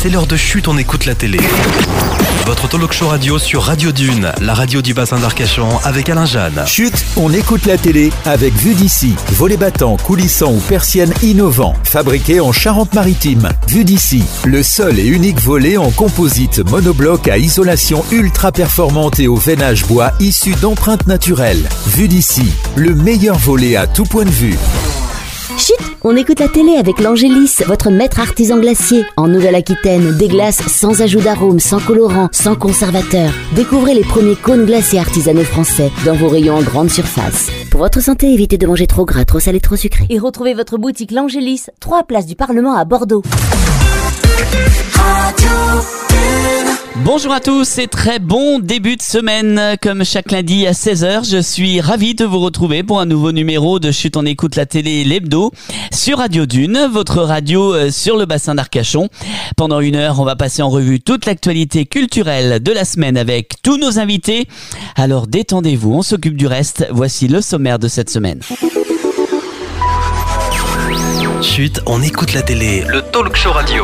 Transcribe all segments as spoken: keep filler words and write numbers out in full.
c'est l'heure de Chut, on écoute la télé. Votre talk show radio sur Radio Dune, la radio du bassin d'Arcachon avec Alain Jeanne. Chut, on écoute la télé avec Vue d'ici. Volets battants, coulissants ou persiennes innovants, fabriqués en Charente-Maritime. Vue d'ici, le seul et unique volet en composite monobloc à isolation ultra performante et au veinage bois issu d'empreintes naturelles. Vue d'ici, le meilleur volet à tout point de vue. Chut, on écoute la télé avec l'Angélis, votre maître artisan glacier. En Nouvelle-Aquitaine, des glaces sans ajout d'arôme, sans colorant, sans conservateur. Découvrez les premiers cônes glacés artisanaux français dans vos rayons en grande surface. Pour votre santé, évitez de manger trop gras, trop salé, trop sucré. Et retrouvez votre boutique l'Angélis, trois places du Parlement à Bordeaux. Bonjour à tous et très bon début de semaine. Comme chaque lundi à seize heures, je suis ravi de vous retrouver pour un nouveau numéro de Chut, on écoute la télé, l'hebdo, sur Radio Dune, votre radio sur le bassin d'Arcachon. Pendant une heure, on va passer en revue toute l'actualité culturelle de la semaine avec tous nos invités. Alors détendez-vous, on s'occupe du reste. Voici le sommaire de cette semaine. Chut, on écoute la télé, le talk show radio.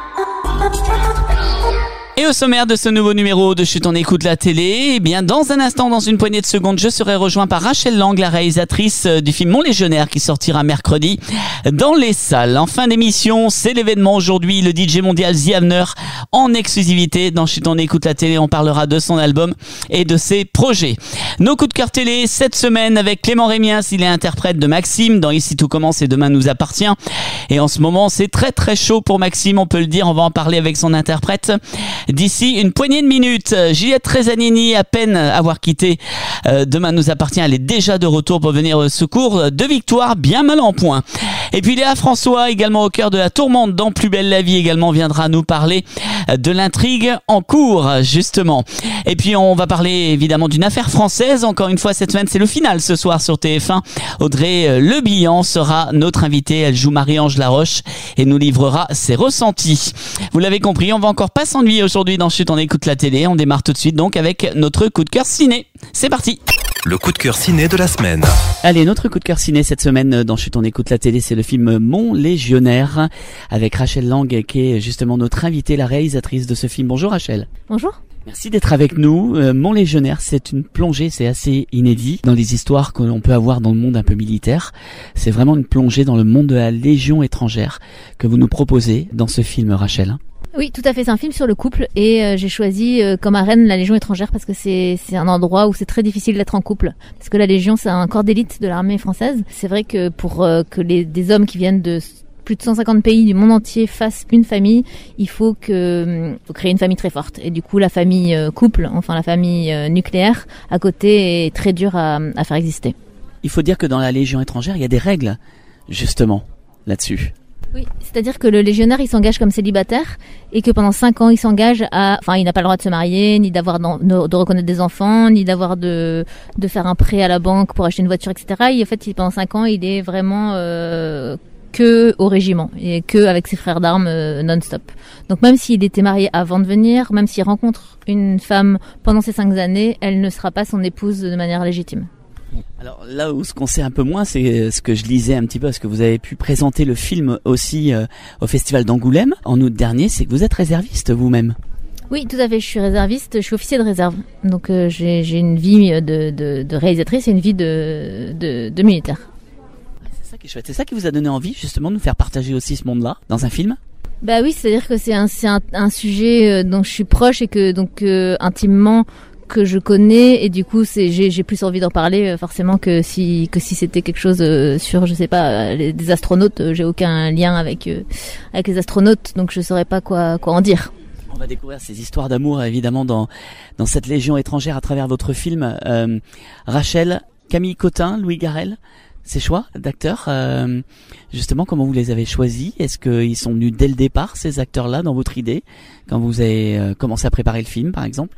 Et au sommaire de ce nouveau numéro de Chut, on écoute la télé, eh bien dans un instant, dans une poignée de secondes, je serai rejoint par Rachel Lang, la réalisatrice du film Mon Légionnaire qui sortira mercredi dans les salles. En fin d'émission, c'est l'événement aujourd'hui, le D J mondial The Avner en exclusivité. Dans Chut, on écoute la télé, on parlera de son album et de ses projets. Nos coups de cœur télé cette semaine avec Clément Rémiens, il est interprète de Maxime dans Ici tout commence et demain nous appartient. Et en ce moment, c'est très très chaud pour Maxime, on peut le dire, on va en parler avec son interprète. D'ici une poignée de minutes, Juliette Tresanini, à peine avoir quitté euh, Demain nous appartient, elle est déjà de retour pour venir au secours de Victoire, bien mal en point. Et puis Léa François, également au cœur de la tourmente dans Plus belle la vie, également viendra nous parler de l'intrigue en cours, justement. Et puis on va parler évidemment d'une affaire française, encore une fois cette semaine, c'est le final ce soir sur T F un. Audrey Le Bihan sera notre invitée, elle joue Marie-Ange Laroche et nous livrera ses ressentis. Vous l'avez compris, on va encore pas s'ennuyer aujourd'hui dans Chut, on écoute la télé. On démarre tout de suite donc avec notre coup de cœur ciné. C'est parti. Le coup de cœur ciné de la semaine. Allez, notre coup de cœur ciné cette semaine dans Chut, on écoute la télé, c'est le film Mon Légionnaire avec Rachel Lang qui est justement notre invitée, la réalisatrice de ce film. Bonjour Rachel. Bonjour. Merci d'être avec nous. Euh, Mon Légionnaire, c'est une plongée, c'est assez inédit dans les histoires que l'on peut avoir dans le monde un peu militaire. C'est vraiment une plongée dans le monde de la Légion étrangère que vous nous proposez dans ce film, Rachel. Oui, tout à fait. C'est un film sur le couple et euh, j'ai choisi euh, comme arène la Légion étrangère parce que c'est c'est un endroit où c'est très difficile d'être en couple. Parce que la Légion, c'est un corps d'élite de l'armée française. C'est vrai que pour euh, que les des hommes qui viennent de plus de cent cinquante pays du monde entier fassent une famille, il faut que faut créer une famille très forte. Et du coup, la famille euh, couple, enfin la famille euh, nucléaire à côté est très dure à, à faire exister. Il faut dire que dans la Légion étrangère, il y a des règles justement là-dessus. Oui, c'est-à-dire que le légionnaire, il s'engage comme célibataire et que pendant cinq ans, il s'engage à, enfin, il n'a pas le droit de se marier, ni d'avoir de, de reconnaître des enfants, ni d'avoir de de faire un prêt à la banque pour acheter une voiture, et cetera. Et en fait, pendant cinq ans, il est vraiment euh, que au régiment et que avec ses frères d'armes euh, non-stop. Donc même s'il était marié avant de venir, même s'il rencontre une femme pendant ces cinq années, elle ne sera pas son épouse de manière légitime. Alors là où ce qu'on sait un peu moins, c'est ce que je lisais un petit peu, parce que vous avez pu présenter le film aussi euh, au Festival d'Angoulême en août dernier, c'est que vous êtes réserviste vous-même. Oui, tout à fait, je suis réserviste, je suis officier de réserve. Donc euh, j'ai, j'ai une vie de, de, de réalisatrice et une vie de, de, de militaire. C'est ça qui est chouette, c'est ça qui vous a donné envie justement de nous faire partager aussi ce monde-là dans un film ? Bah oui, c'est-à-dire que c'est un, c'est un, un sujet dont je suis proche et que donc euh, intimement que je connais et du coup c'est j'ai j'ai plus envie d'en parler forcément que si que si c'était quelque chose euh, sur je sais pas les, des astronautes. J'ai aucun lien avec euh, avec les astronautes, donc je saurais pas quoi quoi en dire. On va découvrir ces histoires d'amour évidemment dans dans cette Légion étrangère à travers votre film. euh, Rachel, Camille Cotin, Louis Garrel, ces choix d'acteurs, euh, justement comment vous les avez choisis? Est-ce qu'ils sont venus dès le départ ces acteurs-là dans votre idée quand vous avez euh, commencé à préparer le film par exemple?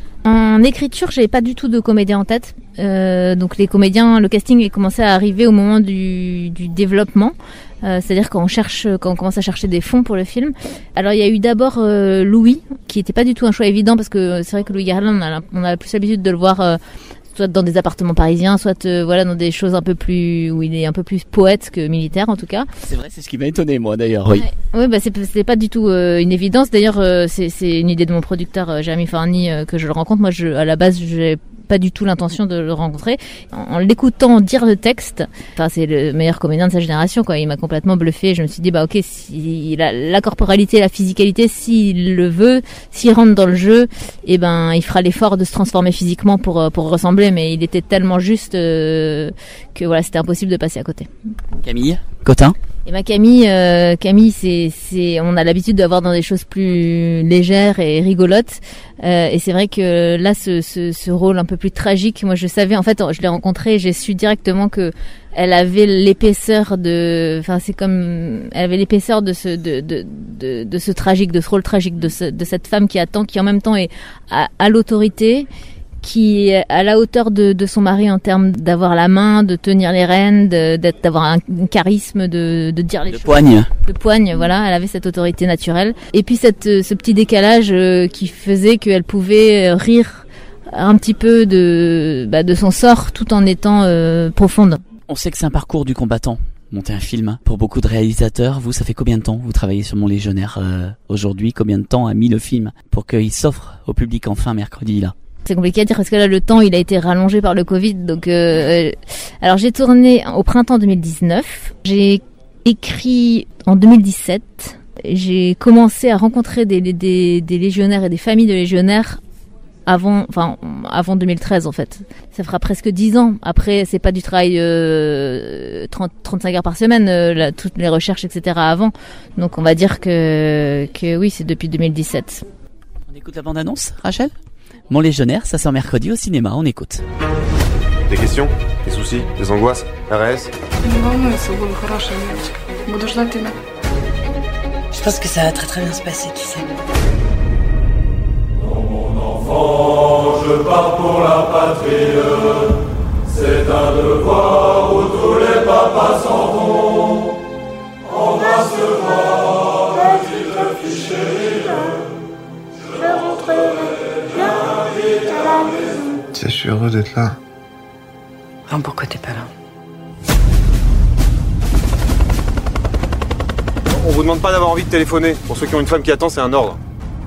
En écriture, j'avais pas du tout de comédien en tête. Euh, donc les comédiens, le casting est commencé à arriver au moment du, du développement. Euh, c'est-à-dire quand on cherche, quand on commence à chercher des fonds pour le film. Alors il y a eu d'abord euh, Louis, qui était pas du tout un choix évident parce que c'est vrai que Louis Garrel, on a, on a plus l'habitude de le voir euh, soit dans des appartements parisiens, soit euh, voilà dans des choses un peu plus où il est un peu plus poète que militaire en tout cas. C'est vrai, c'est ce qui m'a étonné moi d'ailleurs. Oui. Ouais, ouais bah c'est c'est pas du tout euh, une évidence. D'ailleurs, euh, c'est c'est une idée de mon producteur euh, Jeremy Farney euh, que je le rencontre. Moi, je à la base, j'ai pas du tout l'intention de le rencontrer. En, en l'écoutant dire le texte, enfin c'est le meilleur comédien de sa génération quoi. Il m'a complètement bluffé. Je me suis dit bah ok, si il a la corporalité, la physicalité, s'il le veut, s'il rentre dans le jeu, et eh ben il fera l'effort de se transformer physiquement pour pour ressembler. Mais il était tellement juste euh, que voilà, c'était impossible de passer à côté. Camille Cotin. Et ma Camille, euh, Camille, c'est, c'est, on a l'habitude d'avoir dans des choses plus légères et rigolotes. Euh, et c'est vrai que là, ce, ce, ce rôle un peu plus tragique, moi, je savais, en fait, je l'ai rencontrée, et j'ai su directement que elle avait l'épaisseur de, enfin, c'est comme, elle avait l'épaisseur de ce, de, de, de, de ce tragique, de ce rôle tragique, de ce, de cette femme qui attend, qui en même temps est à, à l'autorité, qui est à la hauteur de, de son mari en termes d'avoir la main, de tenir les rênes, de, d'être, d'avoir un, un charisme, de, de dire les de choses. Poigne. De poigne, voilà, elle avait cette autorité naturelle. Et puis cette, ce petit décalage euh, qui faisait qu'elle pouvait rire un petit peu de, bah, de son sort tout en étant euh, profonde. On sait que c'est un parcours du combattant. Monter un film pour beaucoup de réalisateurs. Vous, ça fait combien de temps vous travaillez sur Mon Légionnaire euh, aujourd'hui? Combien de temps a mis le film pour qu'il s'offre au public enfin mercredi là? C'est compliqué à dire parce que là le temps il a été rallongé par le Covid. Donc euh, alors j'ai tourné au printemps deux mille dix-neuf, j'ai écrit en deux mille dix-sept, j'ai commencé à rencontrer des, des, des légionnaires et des familles de légionnaires avant, enfin avant deux mille treize en fait. Ça fera presque dix ans. Après c'est pas du travail euh, trente, trente-cinq heures par semaine, euh, là, toutes les recherches et cetera avant. Donc on va dire que que oui c'est depuis deux mille dix-sept. On écoute la bande annonce, Rachel? Mon Légionnaire, ça sort mercredi au cinéma, on écoute. Des questions? Des soucis? Des angoisses? R S? Je pense que ça va très très bien se passer, tu sais. Dans mon enfant, je pars pour la patrie. C'est un devoir où tous les papas s'en vont. Embrasse-moi, petite fille chérie. Je rentrerai bien vite à la maison. Je suis heureux d'être là. Non, pourquoi t'es pas là? On vous demande pas d'avoir envie de téléphoner. Pour ceux qui ont une femme qui attend, c'est un ordre.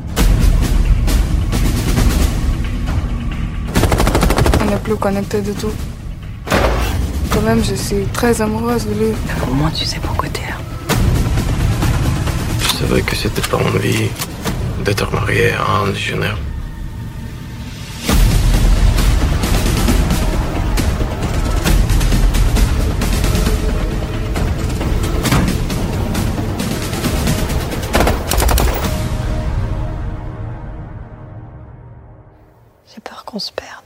On n'est plus connectés du tout. Quand même, je suis très amoureuse de lui. Au moins, tu sais pourquoi t'es là. Je savais que c'était pas mon vie d'être marié à un légionnaire. J'ai peur qu'on se perde.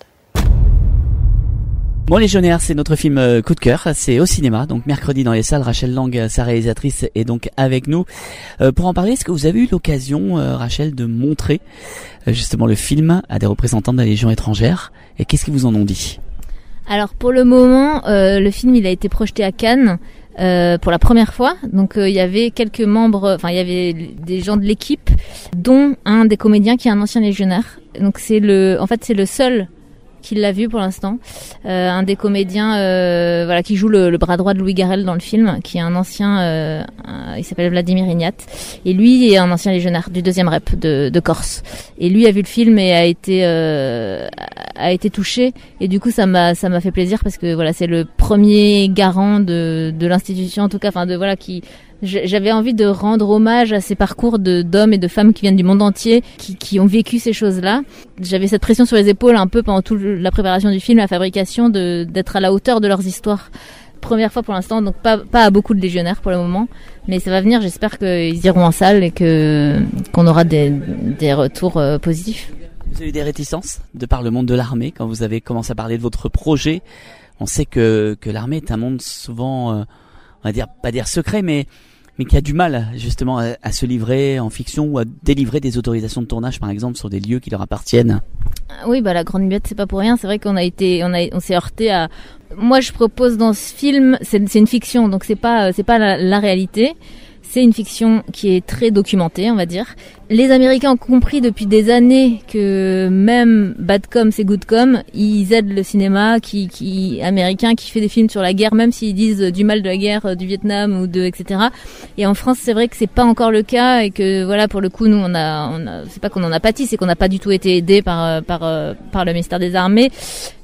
Mon Légionnaire, c'est notre film euh, coup de cœur, c'est au cinéma, donc mercredi dans les salles. Rachel Lang, sa réalisatrice, est donc avec nous. Euh, pour en parler, est-ce que vous avez eu l'occasion, euh, Rachel, de montrer euh, justement le film à des représentants de la Légion étrangère, et qu'est-ce qu'ils vous en ont dit? Alors pour le moment, euh, le film il a été projeté à Cannes euh, pour la première fois. Donc il euh, y avait quelques membres, enfin il y avait des gens de l'équipe, dont un des comédiens qui est un ancien légionnaire. Donc c'est le, en fait c'est le seul qui l'a vu pour l'instant, euh, un des comédiens euh, voilà qui joue le, le bras droit de Louis Garrel dans le film, qui est un ancien, euh, un, il s'appelle Vladimir Ignat, et lui est un ancien légionnaire du deuxième rep de, de Corse, et lui a vu le film et a été euh, a été touché, et du coup ça m'a ça m'a fait plaisir parce que voilà c'est le premier garant de de l'institution en tout cas, enfin de voilà qui j'avais envie de rendre hommage à ces parcours de d'hommes et de femmes qui viennent du monde entier, qui, qui ont vécu ces choses-là. J'avais cette pression sur les épaules un peu pendant toute la préparation du film, la fabrication, de d'être à la hauteur de leurs histoires. Première fois pour l'instant, donc pas pas à beaucoup de légionnaires pour le moment, mais ça va venir. J'espère qu'ils iront en salle et que qu'on aura des des retours euh, positifs. Vous avez eu des réticences de par le monde de l'armée quand vous avez commencé à parler de votre projet? On sait que que l'armée est un monde souvent, euh, on va dire pas dire secret, mais mais qui a du mal justement à, à se livrer en fiction ou à délivrer des autorisations de tournage par exemple sur des lieux qui leur appartiennent. Oui, bah la Grande Muette c'est pas pour rien. C'est vrai qu'on a été, on a, on s'est heurté à. Moi, je propose dans ce film, c'est, c'est une fiction, donc c'est pas, c'est pas la, la réalité. c'est une fiction qui est très documentée, on va dire. Les Américains ont compris depuis des années que même bad com c'est good com, ils aident le cinéma qui, qui américain qui fait des films sur la guerre, même s'ils disent du mal de la guerre du Vietnam ou de et cetera. Et en France, c'est vrai que c'est pas encore le cas et que voilà, pour le coup, nous on a, on a c'est pas qu'on en a pâti, c'est qu'on n'a pas du tout été aidé par par par le ministère des Armées.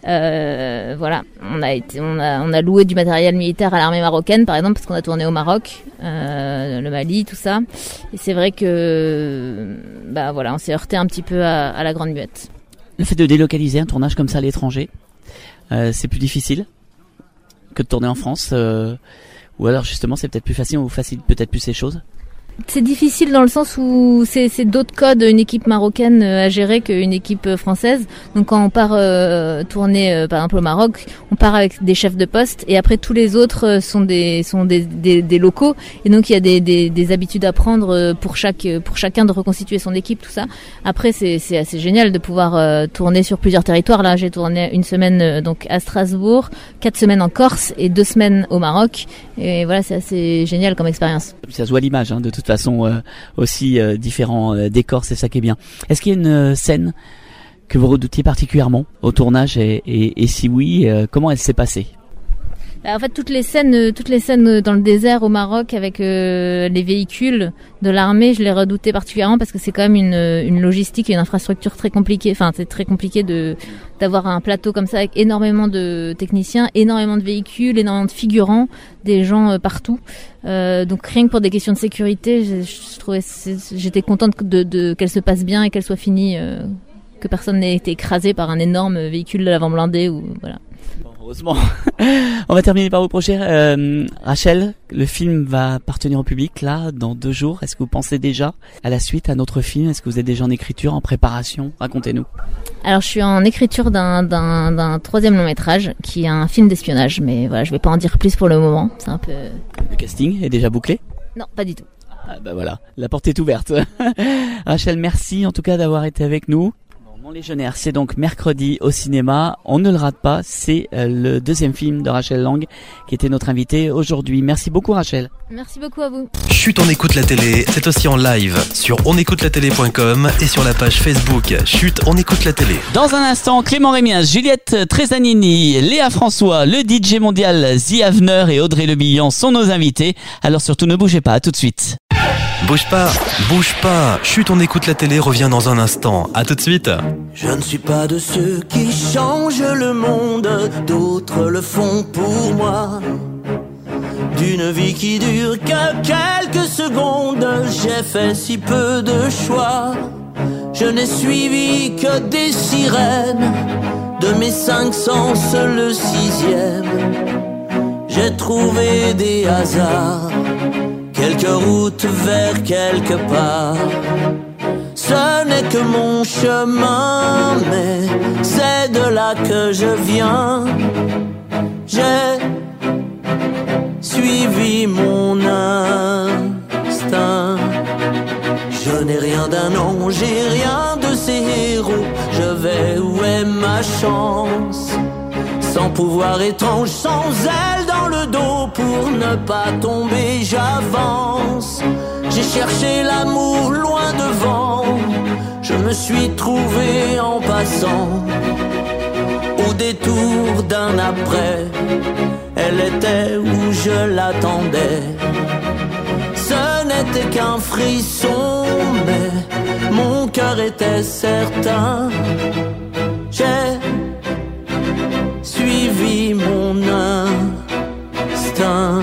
Euh, voilà, on a été, on a, on a loué du matériel militaire à l'armée marocaine, par exemple, parce qu'on a tourné au Maroc, euh, le Mali, tout ça. Et c'est vrai que, bah voilà, on s'est heurté un petit peu à, à la grande muette. Le fait de délocaliser un tournage comme ça à l'étranger, euh, c'est plus difficile que de tourner en France, euh, ou alors justement c'est peut-être plus facile, on vous facilite peut-être plus ces choses. C'est difficile dans le sens où c'est, c'est d'autres codes, une équipe marocaine à gérer qu'une équipe française. Donc quand on part euh, tourner euh, par exemple au Maroc, on part avec des chefs de poste et après tous les autres sont des sont des, des, des locaux et donc il y a des, des, des habitudes à prendre pour chaque pour chacun de reconstituer son équipe, tout ça. Après c'est c'est assez génial de pouvoir euh, tourner sur plusieurs territoires. Là j'ai tourné une semaine euh, donc à Strasbourg, quatre semaines en Corse et deux semaines au Maroc et voilà, c'est assez génial comme expérience. Ça se voit l'image hein, de toute façon euh, aussi euh, différents euh, décors, c'est ça qui est bien. Est-ce qu'il y a une euh, scène que vous redoutiez particulièrement au tournage et, et, et si oui, euh, comment elle s'est passée? En fait, toutes les scènes, toutes les scènes dans le désert au Maroc avec euh, les véhicules de l'armée, je les redoutais particulièrement parce que c'est quand même une, une logistique et une infrastructure très compliquée. Enfin, c'est très compliqué de d'avoir un plateau comme ça avec énormément de techniciens, énormément de véhicules, énormément de figurants, des gens euh, partout. Euh, donc rien que pour des questions de sécurité, je, je trouvais, j'étais contente de, de qu'elle se passe bien et qu'elle soit finie, euh, que personne n'ait été écrasé par un énorme véhicule de l'avant blindé ou voilà. Heureusement. On va terminer par vos projets. Euh, Rachel, le film va appartenir au public là dans deux jours. Est-ce que vous pensez déjà à la suite, à notre film? Est-ce que vous êtes déjà en écriture, en préparation? Racontez-nous. Alors je suis en écriture d'un, d'un, d'un troisième long métrage qui est un film d'espionnage, mais voilà, je vais pas en dire plus pour le moment. C'est un peu. Le casting est déjà bouclé? Non, pas du tout. Ah bah voilà, la porte est ouverte. Rachel, merci en tout cas d'avoir été avec nous. Mon Légionnaire, c'est donc mercredi au cinéma. On ne le rate pas, c'est euh, le deuxième film de Rachel Lang qui était notre invitée aujourd'hui. Merci beaucoup Rachel. Merci beaucoup à vous. Chut, on écoute la télé, c'est aussi en live sur on écoute la télé point com et sur la page Facebook Chut, on écoute la télé. Dans un instant, Clément Rémiens, Juliette Tresanini, Léa François, le D J mondial Zi Havner et Audrey Le Bihan sont nos invités. Alors surtout ne bougez pas, à tout de suite. Bouge pas, bouge pas. Chut, on écoute la télé revient dans un instant. À tout de suite. Je ne suis pas de ceux qui changent le monde, d'autres le font pour moi. D'une vie qui dure que quelques secondes, j'ai fait si peu de choix. Je n'ai suivi que des sirènes, de mes cinq sens le sixième. J'ai trouvé des hasards, quelques routes vers quelque part. Ce n'est que mon chemin, mais c'est de là que je viens. J'ai suivi mon instinct. Je n'ai rien d'un ange, j'ai rien de ces héros. Je vais où est ma chance? Sans pouvoir étrange, sans aile dans le dos, pour ne pas tomber, j'avance. J'ai cherché l'amour loin devant, je me suis trouvé en passant. Au détour d'un après, elle était où je l'attendais. Ce n'était qu'un frisson, mais mon cœur était certain. J'ai suivi mon instinct.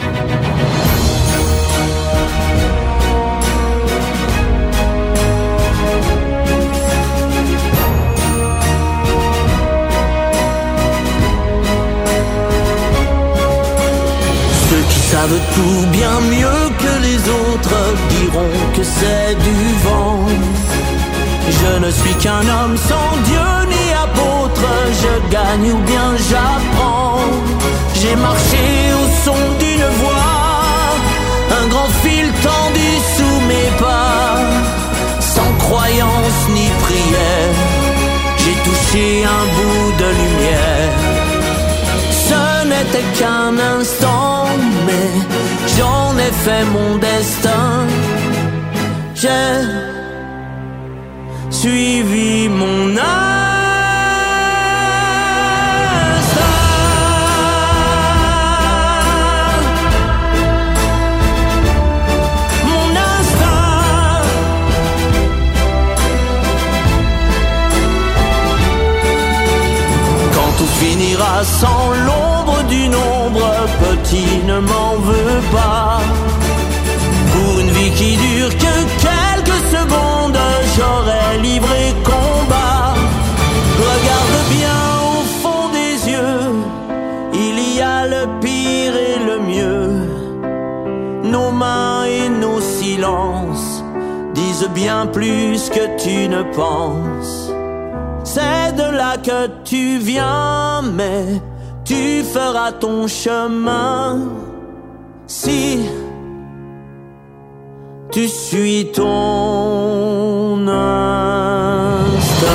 Ceux qui savent tout bien mieux que les autres diront que c'est du vent. Je ne suis qu'un homme sans Dieu ni apôtre, je gagne ou bien j'apprends. J'ai marché au son d'une voix, un grand fil tendu sous mes pas. Sans croyance ni prière, j'ai touché un bout de lumière. Ce n'était qu'un instant, mais j'en ai fait mon destin. J'ai suivi mon instinct. Mon instinct. Quand tout finira sans l'ombre d'une ombre, petit, ne m'en veux pas. Pour une vie qui dure que quelques secondes, j'aurais livré combat. Regarde bien au fond des yeux, il y a le pire et le mieux. Nos mains et nos silences disent bien plus que tu ne penses. C'est de là que tu viens, mais tu feras ton chemin si tu suis ton instinct.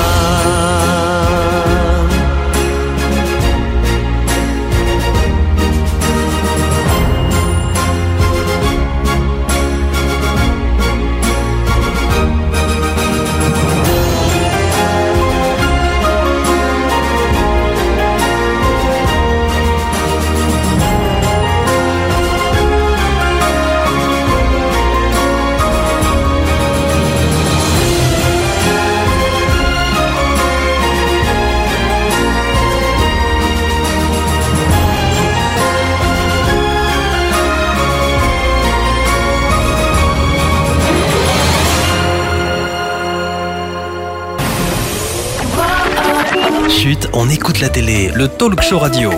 Chut, on écoute la télé, le talk show radio.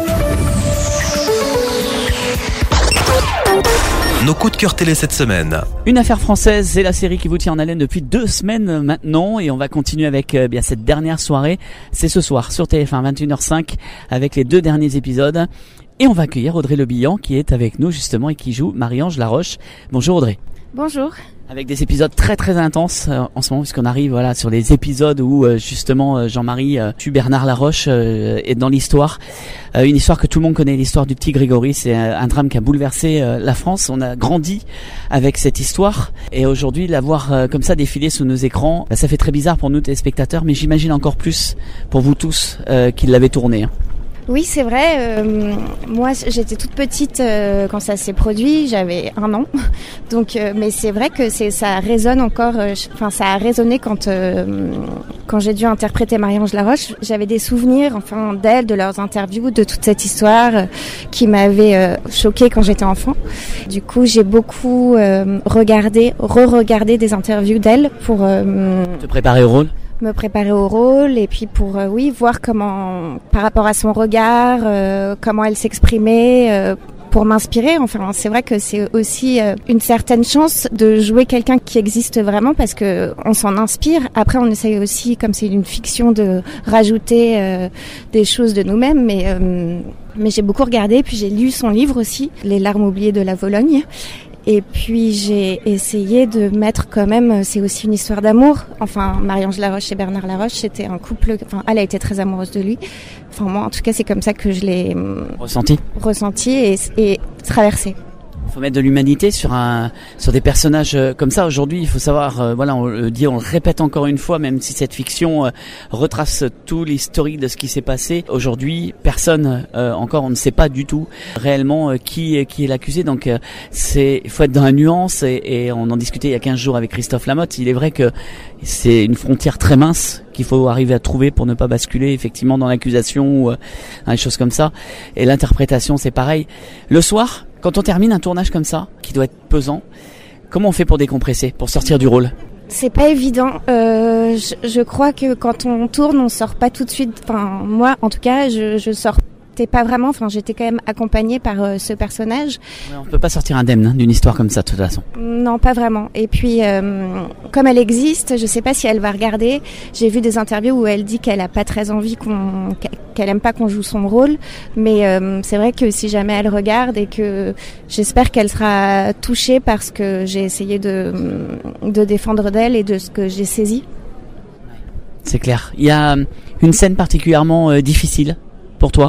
Nos coups de cœur télé cette semaine. Une affaire française, c'est la série qui vous tient en haleine depuis deux semaines maintenant et on va continuer avec euh, bien cette dernière soirée. C'est ce soir sur T F un, vingt et une heures cinq avec les deux derniers épisodes. Et on va accueillir Audrey Lebihan qui est avec nous justement et qui joue Marie-Ange Laroche. Bonjour Audrey. Bonjour. Avec des épisodes très très intenses euh, en ce moment puisqu'on arrive voilà sur les épisodes où euh, justement euh, Jean-Marie euh, tue Bernard Laroche euh, est dans l'histoire. Euh, une histoire que tout le monde connaît, l'histoire du petit Grégory. C'est un, un drame qui a bouleversé euh, la France. On a grandi avec cette histoire et aujourd'hui la voir euh, comme ça défiler sous nos écrans, bah, ça fait très bizarre pour nous téléspectateurs, mais j'imagine encore plus pour vous tous euh, qui l'avez tourné. Hein. Oui, c'est vrai. Euh, moi, j'étais toute petite euh, quand ça s'est produit. J'avais un an. Donc, euh, mais c'est vrai que c'est, ça résonne encore. Enfin, euh, ça a résonné quand euh, quand j'ai dû interpréter Marie-Ange Laroche. J'avais des souvenirs, enfin, d'elle, de leurs interviews, de toute cette histoire euh, qui m'avait euh, choquée quand j'étais enfant. Du coup, j'ai beaucoup euh, regardé, re-regardé des interviews d'elle pour euh, te préparer au rôle. me préparer au rôle et puis pour euh, oui voir comment par rapport à son regard euh, comment elle s'exprimait euh, pour m'inspirer. Enfin, c'est vrai que c'est aussi euh, une certaine chance de jouer quelqu'un qui existe vraiment parce que on s'en inspire. Après, on essaye aussi, comme c'est une fiction, de rajouter euh, des choses de nous-mêmes, mais euh, mais j'ai beaucoup regardé. Puis j'ai lu son livre aussi, Les larmes oubliées de la Vologne. Et puis j'ai essayé de mettre quand même, c'est aussi une histoire d'amour. Enfin, Marie-Ange Laroche et Bernard Laroche, c'était un couple, enfin, elle a été très amoureuse de lui. Enfin, moi, en tout cas, c'est comme ça que je l'ai ressenti, ressenti et, et traversé. Il faut mettre de l'humanité sur un sur des personnages comme ça. Aujourd'hui, il faut savoir, euh, voilà, on le dit, on le répète encore une fois, même si cette fiction euh, retrace tout l'historique de ce qui s'est passé. Aujourd'hui, personne euh, encore, on ne sait pas du tout réellement euh, qui qui est l'accusé. Donc, euh, c'est il faut être dans la nuance et, et on en discutait il y a quinze jours avec Christophe Lamotte. Il est vrai que c'est une frontière très mince qu'il faut arriver à trouver pour ne pas basculer effectivement dans l'accusation ou euh, dans des choses comme ça. Et l'interprétation, c'est pareil. Le soir, quand on termine un tournage comme ça, qui doit être pesant, comment on fait pour décompresser, pour sortir du rôle ? C'est pas évident. Euh, je, je crois que quand on tourne, on sort pas tout de suite. Enfin, moi, en tout cas, je, je sortais pas vraiment. Enfin, j'étais quand même accompagnée par euh, ce personnage. Ouais, on peut pas sortir indemne hein, d'une histoire comme ça, de toute façon. Non, pas vraiment. Et puis, euh, comme elle existe, je sais pas si elle va regarder. J'ai vu des interviews où elle dit qu'elle a pas très envie qu'on, qu'elle aime pas qu'on joue son rôle. Mais euh, c'est vrai que si jamais elle regarde et que j'espère qu'elle sera touchée par ce que j'ai essayé de de défendre d'elle et de ce que j'ai saisi. C'est clair. Il y a une scène particulièrement euh, difficile pour toi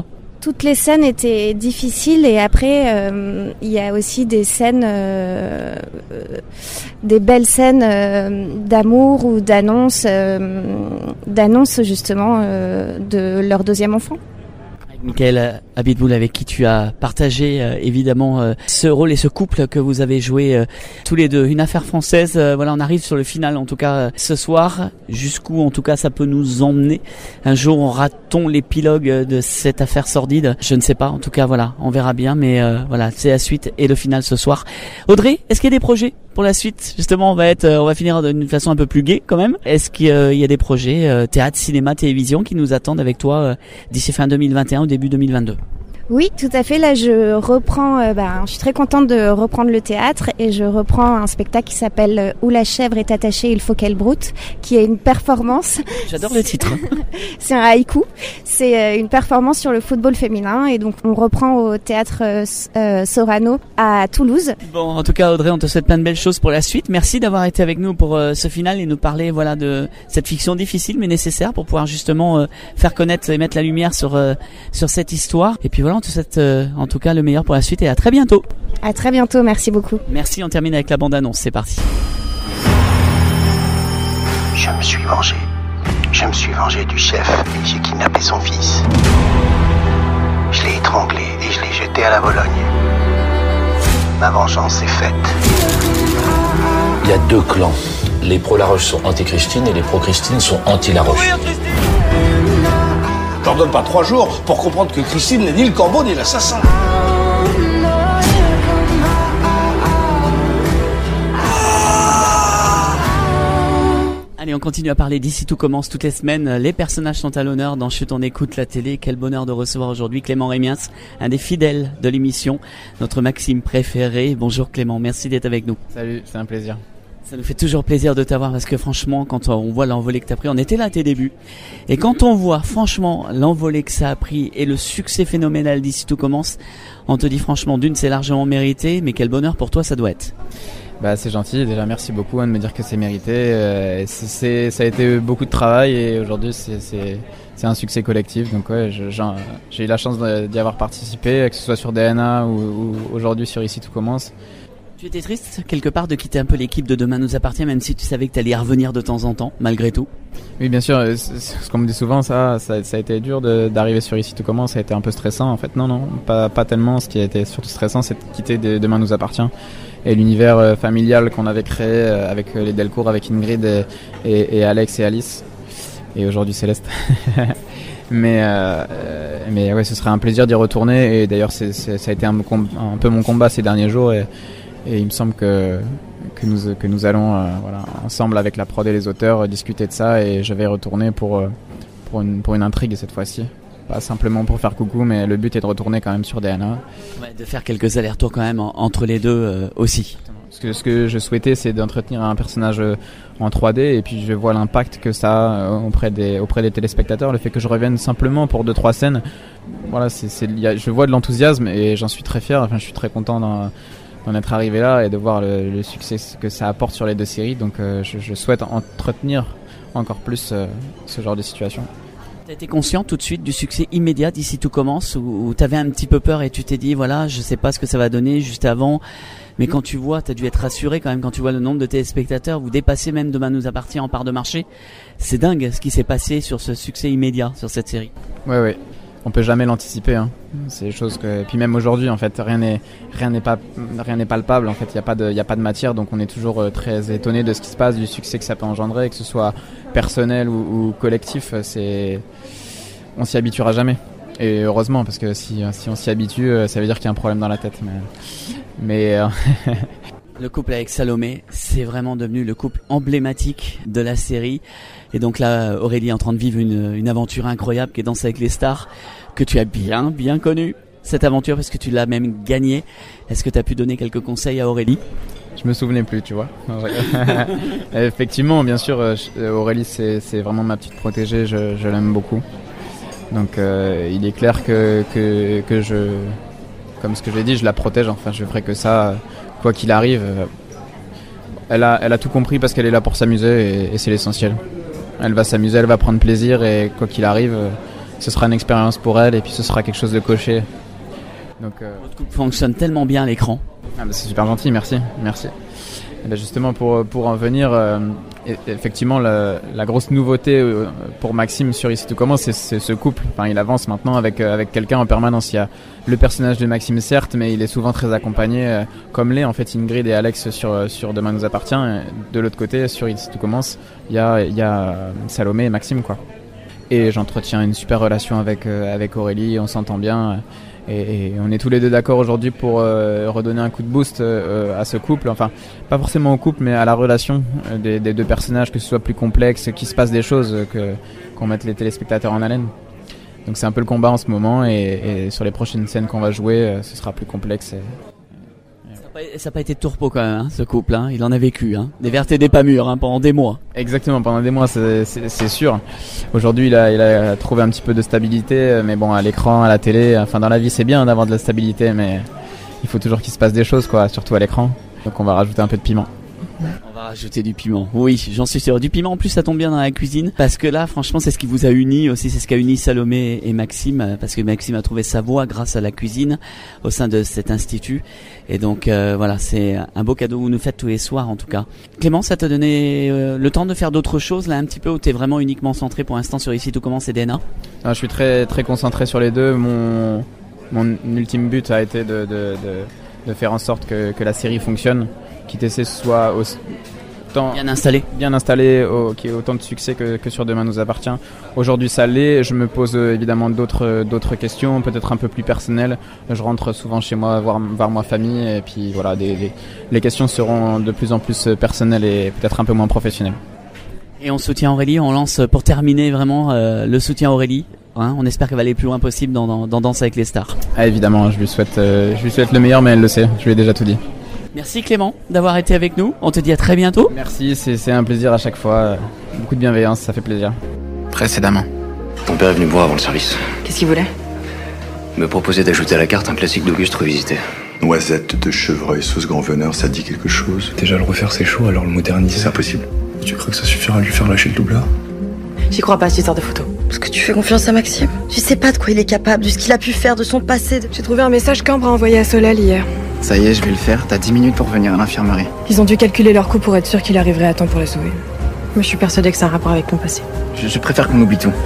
toutes les scènes étaient difficiles et après euh, il y a aussi des scènes, euh, euh, des belles scènes euh, d'amour ou d'annonce, euh, d'annonce justement euh, de leur deuxième enfant. Michael Abitboul, avec qui tu as partagé euh, évidemment euh, ce rôle et ce couple que vous avez joué euh, tous les deux. Une affaire française, euh, voilà, on arrive sur le final en tout cas euh, ce soir. Jusqu'où en tout cas ça peut nous emmener. Un jour aura-t-on l'épilogue de cette affaire sordide? Je ne sais pas, en tout cas voilà, on verra bien, mais euh, voilà, c'est la suite et le final ce soir. Audrey, est-ce qu'il y a des projets pour la suite? Justement, on va être, on va finir d'une façon un peu plus gaie quand même. Est-ce qu'il y a des projets euh, théâtre, cinéma, télévision qui nous attendent avec toi euh, d'ici fin deux mille vingt et un ou début deux mille vingt-deux? Oui, tout à fait. Là, je reprends. Euh, ben, je suis très contente de reprendre le théâtre et je reprends un spectacle qui s'appelle euh, Où la chèvre est attachée, il faut qu'elle broute, qui est une performance. J'adore le titre. C'est un haïku. C'est euh, une performance sur le football féminin et donc on reprend au théâtre euh, euh, Sorano à Toulouse. Bon, en tout cas, Audrey, on te souhaite plein de belles choses pour la suite. Merci d'avoir été avec nous pour euh, ce final et nous parler, voilà, de cette fiction difficile mais nécessaire pour pouvoir justement euh, faire connaître et mettre la lumière sur euh, sur cette histoire. Et puis voilà. On te souhaite euh, en tout cas le meilleur pour la suite et à très bientôt. À très bientôt, merci beaucoup. Merci, on termine avec la bande-annonce, c'est parti. Je me suis vengé. Je me suis vengé du chef et j'ai kidnappé son fils. Je l'ai étranglé et je l'ai jeté à la Vologne. Ma vengeance est faite. Il y a deux clans. Les pro-Laroche sont anti-Christine et les pro-Christine sont anti-Laroche. Je leur donne pas trois jours pour comprendre que Christine n'est ni le corbeau ni l'assassin. Allez, on continue à parler d'ici tout commence toutes les semaines. Les personnages sont à l'honneur dans Chut, on écoute la télé. Quel bonheur de recevoir aujourd'hui Clément Rémiens, un des fidèles de l'émission, notre Maxime préféré. Bonjour Clément, merci d'être avec nous. Salut, c'est un plaisir. Ça nous fait toujours plaisir de t'avoir parce que franchement, quand on voit l'envolée que t'as pris, on était là à tes débuts. Et quand on voit franchement l'envolée que ça a pris et le succès phénoménal d'ici tout commence, on te dit franchement, d'une, c'est largement mérité, mais quel bonheur pour toi ça doit être. Bah c'est gentil, déjà merci beaucoup hein, de me dire que c'est mérité. Euh, c'est, c'est, ça a été beaucoup de travail et aujourd'hui c'est, c'est, c'est un succès collectif. Donc ouais, je, j'ai, j'ai eu la chance d'y avoir participé, que ce soit sur D N A ou, ou aujourd'hui sur Ici tout commence. Tu étais triste quelque part de quitter un peu l'équipe de Demain nous appartient, même si tu savais que tu allais y revenir de temps en temps, malgré tout? Oui, bien sûr. Ce qu'on me dit souvent, ça, ça, ça a été dur de, d'arriver sur Ici tout commence. Ça a été un peu stressant. En fait, non, non, pas, pas tellement. Ce qui a été surtout stressant, c'est de quitter Demain nous appartient et l'univers euh, familial qu'on avait créé euh, avec les Delcourt, avec Ingrid et, et, et Alex et Alice, et aujourd'hui Céleste. mais euh, mais ouais, ce serait un plaisir d'y retourner. Et d'ailleurs, c'est, c'est, ça a été un, un peu mon combat ces derniers jours. Et, Et il me semble que, que, nous, que nous allons euh, voilà, ensemble avec la prod et les auteurs discuter de ça et je vais y retourner pour, pour, une, pour une intrigue cette fois-ci. Pas simplement pour faire coucou, mais le but est de retourner quand même sur D N A. Ouais, de faire quelques allers-retours quand même en, entre les deux euh, aussi. Ce que, ce que je souhaitais, c'est d'entretenir un personnage en trois D et puis je vois l'impact que ça a auprès des, auprès des téléspectateurs. Le fait que je revienne simplement pour deux trois scènes, voilà, c'est, c'est, y a, je vois de l'enthousiasme et j'en suis très fier. Enfin, je suis très content d'en, d'en être arrivé là et de voir le, le succès que ça apporte sur les deux séries. Donc euh, je, je souhaite entretenir encore plus euh, ce genre de situation. T'as été conscient tout de suite du succès immédiat d'ici tout commence, ou, ou t'avais un petit peu peur et tu t'es dit voilà, je sais pas ce que ça va donner juste avant, mais quand tu vois, t'as dû être rassuré quand même quand tu vois le nombre de téléspectateurs, vous dépassez même Demain nous appartient en part de marché. C'est dingue ce qui s'est passé sur ce succès immédiat sur cette série. Ouais ouais. On peut jamais l'anticiper, hein. C'est des choses que, et puis même aujourd'hui, en fait, rien n'est, rien n'est pas, rien n'est palpable. En fait, il y a pas de, il y a pas de matière, donc on est toujours très étonné de ce qui se passe, du succès que ça peut engendrer, que ce soit personnel ou, ou collectif. C'est, on s'y habituera jamais. Et heureusement, parce que si, si on s'y habitue, ça veut dire qu'il y a un problème dans la tête. Mais, mais euh... Le couple avec Salomé, c'est vraiment devenu le couple emblématique de la série. Et donc là, Aurélie est en train de vivre une, une aventure incroyable qui est Danse avec les stars, que tu as bien, bien connue, cette aventure, parce que tu l'as même gagnée. Est-ce que tu as pu donner quelques conseils à Aurélie ? Je me souvenais plus, tu vois. Effectivement, bien sûr, Aurélie, c'est, c'est vraiment ma petite protégée, je, je l'aime beaucoup. Donc euh, il est clair que, que, que je, comme ce que j'ai dit, je la protège, enfin je ferai que ça, quoi qu'il arrive. Elle a, elle a tout compris parce qu'elle est là pour s'amuser et, et c'est l'essentiel. Elle va s'amuser, elle va prendre plaisir et quoi qu'il arrive, ce sera une expérience pour elle et puis ce sera quelque chose de coché. Donc, euh... Votre couple fonctionne tellement bien à l'écran. Ah bah c'est super gentil, merci, merci. Et ben justement pour pour en venir, euh, effectivement la, la grosse nouveauté euh, pour Maxime sur Ici tout commence, c'est, c'est ce couple. Enfin, il avance maintenant avec euh, avec quelqu'un en permanence. Il y a le personnage de Maxime certes, mais il est souvent très accompagné, euh, comme l'est en fait Ingrid et Alex sur sur Demain nous appartient. Et de l'autre côté, sur Ici tout commence, il y a il y a Salomé et Maxime quoi. Et j'entretiens une super relation avec euh, avec Aurélie, on s'entend bien. Euh, Et, et on est tous les deux d'accord aujourd'hui pour euh, redonner un coup de boost euh, à ce couple, enfin pas forcément au couple mais à la relation euh, des, des deux personnages, que ce soit plus complexe, qu'il se passe des choses, euh, que, qu'on mette les téléspectateurs en haleine. Donc c'est un peu le combat en ce moment et, et sur les prochaines scènes qu'on va jouer, euh, ce sera plus complexe. Et... Ça n'a pas été de tourpeau quand même, hein, ce couple, hein. Il en a vécu, hein. Des vertes et des pas mûres, hein, pendant des mois. Exactement, pendant des mois, c'est, c'est, c'est sûr. Aujourd'hui, il a, il a trouvé un petit peu de stabilité, mais bon, à l'écran, à la télé, enfin dans la vie, c'est bien d'avoir de la stabilité, mais il faut toujours qu'il se passe des choses, quoi, surtout à l'écran. Donc on va rajouter un peu de piment. On va rajouter du piment. Oui, j'en suis sûr. Du piment, en plus, ça tombe bien dans la cuisine. Parce que là, franchement, c'est ce qui vous a uni aussi. C'est ce qui a uni Salomé et Maxime. Parce que Maxime a trouvé sa voie grâce à la cuisine au sein de cet institut. Et donc, euh, voilà, c'est un beau cadeau que vous nous faites tous les soirs, en tout cas. Clément, ça t'a donné euh, le temps de faire d'autres choses, là, un petit peu, où t'es vraiment uniquement centré pour l'instant sur Ici tout commence et D N A? Ah, je suis très, très concentré sur les deux. Mon, mon ultime but a été de, de, de, de faire en sorte que, que la série fonctionne. Qui T C soit autant bien installé, bien installé, au, qui ait autant de succès que, que sur Demain nous appartient. Aujourd'hui, ça l'est. Je me pose euh, évidemment d'autres d'autres questions, peut-être un peu plus personnelles. Je rentre souvent chez moi voir voir ma famille et puis voilà, des, des, les questions seront de plus en plus personnelles et peut-être un peu moins professionnelles. Et on soutient Aurélie. On lance pour terminer vraiment euh, le soutien à Aurélie. Hein, on espère qu'elle va aller plus loin possible dans, dans, dans Danse avec les stars. Ah, évidemment, je lui souhaite euh, je lui souhaite le meilleur, mais elle le sait. Je lui ai déjà tout dit. Merci Clément d'avoir été avec nous. On te dit à très bientôt. Merci, c'est, c'est un plaisir à chaque fois. Beaucoup de bienveillance, ça fait plaisir. Précédemment. Ton père est venu me voir avant le service. Qu'est-ce qu'il voulait? Me proposer d'ajouter à la carte un classique d'Auguste revisité. Noisette de chevreuil sauce grand veneur, ça te dit quelque chose? Déjà le refaire c'est chaud, alors le moderniser c'est impossible. Tu crois que ça suffira à lui faire lâcher le doublard? J'y crois pas, cette histoire de photo. Parce que tu fais confiance à Maxime. Tu sais pas de quoi il est capable, de ce qu'il a pu faire, de son passé. De... J'ai trouvé un message qu'Ambre a envoyé à Solal hier. Ça y est, je vais le faire. T'as dix minutes pour venir à l'infirmerie. Ils ont dû calculer leur coût pour être sûr qu'il arriverait à temps pour la sauver. Moi, je suis persuadée que c'est un rapport avec mon passé. Je, je préfère qu'on oublie tout.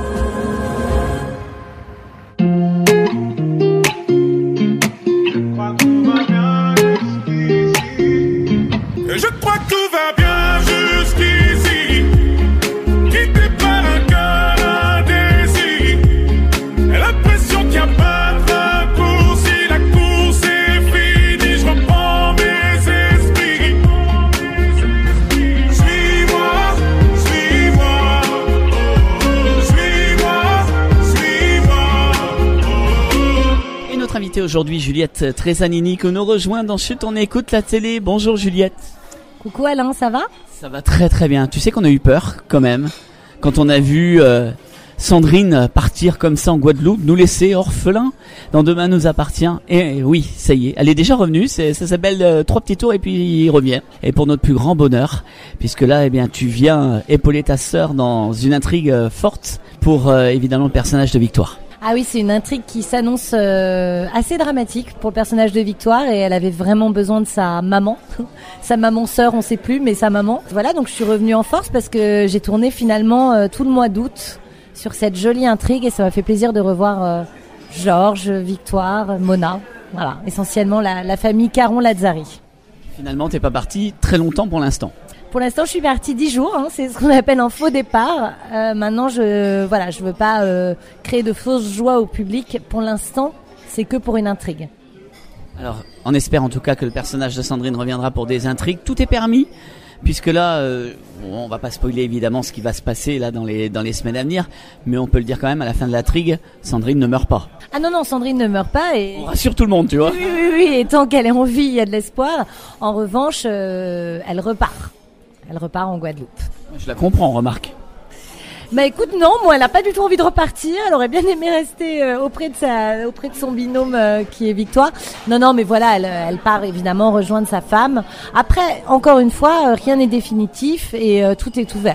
Je crois que tout va bien jusqu'ici. Quitté par un cœur indécis. L'impression qu'il n'y a pas de raccourci. La course est finie. Je reprends mes esprits. Suis-moi, suis-moi. Suis-moi, suis-moi. Et notre invitée aujourd'hui, Juliette Tresanini, que nous rejoint dans Chut, on écoute la télé. Bonjour Juliette. Coucou Alain, ça va? Ça va très très bien. Tu sais qu'on a eu peur quand même quand on a vu euh, Sandrine partir comme ça en Guadeloupe, nous laisser orphelins dans Demain nous appartient. Et, et oui, ça y est, elle est déjà revenue. C'est, ça s'appelle euh, Trois petits tours et puis il revient. Et pour notre plus grand bonheur, puisque là, eh bien, tu viens épauler ta sœur dans une intrigue euh, forte pour euh, évidemment le personnage de Victoire. Ah oui, c'est une intrigue qui s'annonce euh, assez dramatique pour le personnage de Victoire et elle avait vraiment besoin de sa maman, sa maman sœur, on sait plus, mais sa maman. Voilà, donc je suis revenue en force parce que j'ai tourné finalement euh, tout le mois d'août sur cette jolie intrigue et ça m'a fait plaisir de revoir euh, Georges, Victoire, Mona, voilà, essentiellement la, la famille Caron-Lazzari. Finalement, t'es pas partie très longtemps pour l'instant. Pour l'instant, je suis partie dix jours. Hein, c'est ce qu'on appelle un faux départ. Euh, maintenant, je voilà, je veux pas euh, créer de fausses joies au public. Pour l'instant, c'est que pour une intrigue. Alors, on espère en tout cas que le personnage de Sandrine reviendra pour des intrigues. Tout est permis, puisque là, euh, on va pas spoiler évidemment ce qui va se passer là dans les dans les semaines à venir, mais on peut le dire quand même à la fin de l'intrigue, Sandrine ne meurt pas. Ah non non, Sandrine ne meurt pas et on rassure tout le monde, tu vois. Oui oui oui, et tant qu'elle est en vie, il y a de l'espoir. En revanche, euh, elle repart. Elle repart en Guadeloupe. Je la comprends, remarque. Bah écoute, non, moi elle a pas du tout envie de repartir. Elle aurait bien aimé rester euh, auprès de sa, auprès de son binôme euh, qui est Victoire. Non, non, mais voilà, elle, elle part évidemment rejoindre sa femme. Après, encore une fois, euh, rien n'est définitif et euh, tout est ouvert.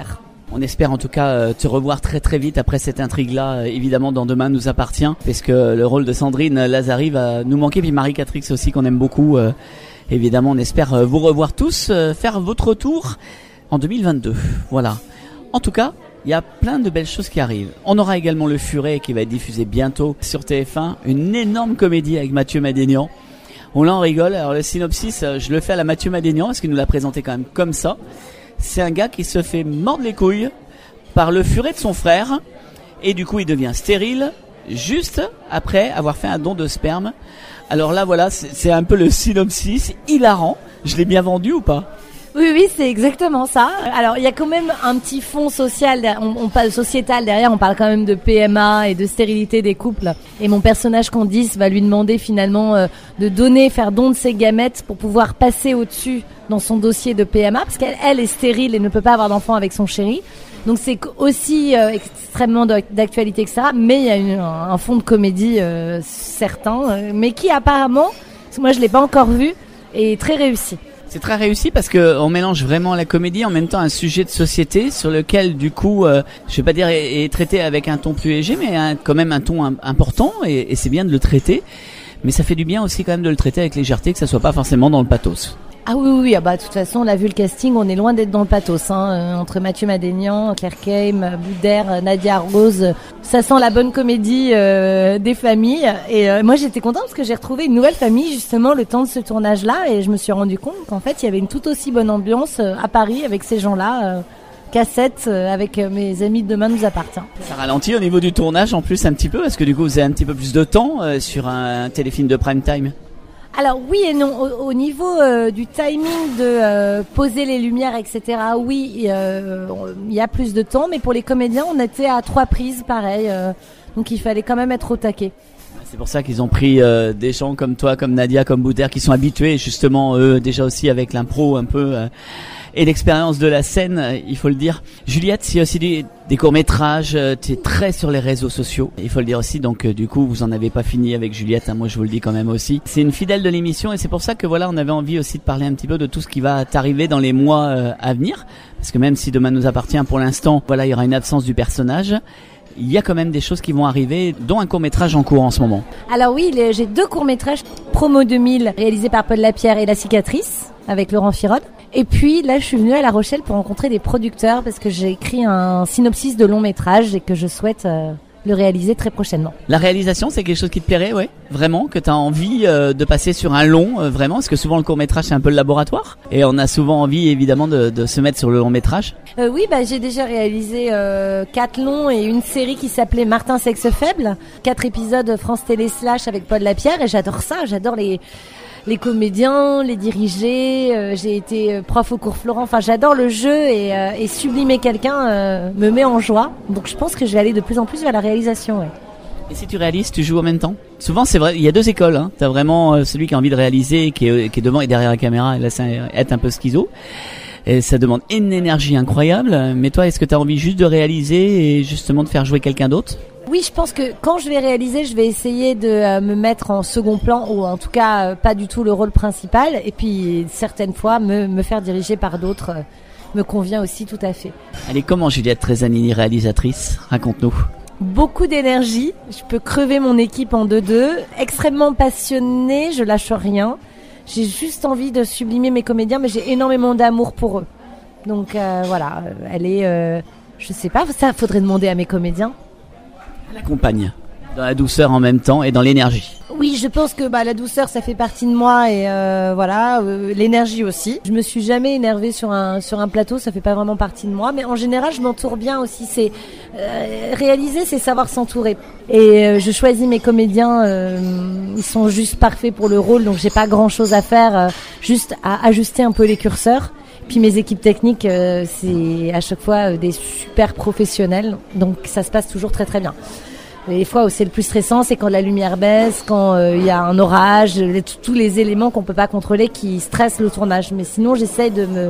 On espère en tout cas euh, te revoir très très vite après cette intrigue-là, euh, évidemment dans Demain nous appartient, parce que le rôle de Sandrine Lazari va nous manquer, puis Marie-Catrix aussi qu'on aime beaucoup. Euh, évidemment, on espère euh, vous revoir tous, euh, faire votre retour en deux mille vingt-deux. Voilà. En tout cas, il y a plein de belles choses qui arrivent. On aura également Le Furet qui va être diffusé bientôt sur T F un, une énorme comédie avec Mathieu Madénian. On l'en rigole. Alors le synopsis, euh, je le fais à la Mathieu Madénian, parce qu'il nous l'a présenté quand même comme ça. C'est un gars qui se fait mordre les couilles par le furet de son frère et du coup il devient stérile juste après avoir fait un don de sperme. Alors là voilà, c'est, c'est un peu le synopsis, hilarant. Je l'ai bien vendu ou pas ? Oui, oui, c'est exactement ça. Alors, il y a quand même un petit fond social, on, on parle sociétal derrière, on parle quand même de P M A et de stérilité des couples. Et mon personnage Candice va lui demander finalement euh, de donner, faire don de ses gamètes pour pouvoir passer au-dessus dans son dossier de P M A, parce qu'elle elle est stérile et ne peut pas avoir d'enfant avec son chéri. Donc c'est aussi euh, extrêmement d'actualité, et cetera. Mais il y a une, un fond de comédie euh, certain, euh, mais qui apparemment, parce que moi je l'ai pas encore vu, est très réussi. C'est très réussi parce que on mélange vraiment la comédie en même temps un sujet de société sur lequel du coup, euh, je vais pas dire est, est traité avec un ton plus léger, mais un, quand même un ton un, important et, et c'est bien de le traiter. Mais ça fait du bien aussi quand même de le traiter avec légèreté, que ça soit pas forcément dans le pathos. Ah oui, oui, oui. Ah bah, de toute façon, on a vu le casting, on est loin d'être dans le pathos, hein. Euh, entre Mathieu Madénian, Claire Keim, Boudère, Nadia Rose, ça sent la bonne comédie euh, des familles. Et euh, moi, j'étais contente parce que j'ai retrouvé une nouvelle famille justement le temps de ce tournage-là, et je me suis rendu compte qu'en fait, il y avait une toute aussi bonne ambiance euh, à Paris avec ces gens-là. Euh, cassette euh, avec euh, mes amis de Demain nous appartient. Ça ralentit au niveau du tournage en plus un petit peu, parce que du coup, vous avez un petit peu plus de temps euh, sur un téléfilm de prime time. Alors oui et non, au, au niveau euh, du timing de euh, poser les lumières, et cetera. Oui, il euh, y a plus de temps, mais pour les comédiens, on était à trois prises, pareil. Euh, donc il fallait quand même être au taquet. C'est pour ça qu'ils ont pris euh, des gens comme toi, comme Nadia, comme Boudère, qui sont habitués justement eux déjà aussi avec l'impro un peu euh, et l'expérience de la scène, euh, il faut le dire. Juliette, il y a aussi des, des courts-métrages, euh, tu es très sur les réseaux sociaux, il faut le dire aussi, donc euh, du coup vous en avez pas fini avec Juliette, hein, moi je vous le dis quand même aussi. C'est une fidèle de l'émission et c'est pour ça que voilà, on avait envie aussi de parler un petit peu de tout ce qui va t'arriver dans les mois euh, à venir, parce que même si Demain nous appartient pour l'instant, voilà, il y aura une absence du personnage. Il y a quand même des choses qui vont arriver, dont un court-métrage en cours en ce moment. Alors oui, les, j'ai deux courts-métrages, Promo deux mille, réalisé par Paul Lapierre, et La Cicatrice, avec Laurent Firode. Et puis là, je suis venue à La Rochelle pour rencontrer des producteurs, parce que j'ai écrit un synopsis de long-métrage et que je souhaite euh, le réaliser très prochainement. La réalisation, c'est quelque chose qui te plairait, ouais, vraiment, que tu as envie euh, de passer sur un long, euh, vraiment, parce que souvent le court-métrage, c'est un peu le laboratoire, et on a souvent envie, évidemment, de, de se mettre sur le long-métrage. Euh, oui, bah j'ai déjà réalisé euh, quatre longs et une série qui s'appelait Martin Sexe Faible, quatre épisodes France Télé Slash avec Paul Lapierre, et j'adore ça, j'adore les les comédiens, les diriger. Euh, j'ai été prof au cours Florent, enfin j'adore le jeu et, euh, et sublimer quelqu'un euh, me met en joie. Donc je pense que je vais aller de plus en plus vers la réalisation. Ouais. Et si tu réalises, tu joues en même temps ? Souvent, c'est vrai, il y a deux écoles. Hein. T'as vraiment euh, celui qui a envie de réaliser, qui est, qui est devant et derrière la caméra, et là c'est être un peu schizo. Et ça demande une énergie incroyable. Mais toi, est-ce que tu as envie juste de réaliser et justement de faire jouer quelqu'un d'autre ? Oui, je pense que quand je vais réaliser, je vais essayer de euh, me mettre en second plan, ou en tout cas euh, pas du tout le rôle principal. Et puis certaines fois, me, me faire diriger par d'autres euh, me convient aussi tout à fait. Allez, comment Juliette Trezanini, réalisatrice ? Raconte-nous. Beaucoup d'énergie, je peux crever mon équipe en deux-deux, extrêmement passionnée, je lâche rien. J'ai juste envie de sublimer mes comédiens, mais j'ai énormément d'amour pour eux. Donc euh, voilà, elle est, euh, je sais pas, ça faudrait demander à mes comédiens. Elle accompagne, dans la douceur en même temps et dans l'énergie. Oui, je pense que bah, la douceur, ça fait partie de moi, et euh, voilà, euh, l'énergie aussi. Je me suis jamais énervée sur un sur un plateau, ça fait pas vraiment partie de moi, mais en général, je m'entoure bien aussi. C'est euh, réaliser, c'est savoir s'entourer. Et euh, je choisis mes comédiens, euh, ils sont juste parfaits pour le rôle, donc j'ai pas grand chose à faire, euh, juste à ajuster un peu les curseurs. Puis mes équipes techniques, euh, c'est à chaque fois euh, des super professionnels, donc ça se passe toujours très très bien. Les fois où c'est le plus stressant, c'est quand la lumière baisse, quand il euh, y a un orage, les, tous les éléments qu'on peut pas contrôler qui stressent le tournage. Mais sinon, j'essaye de me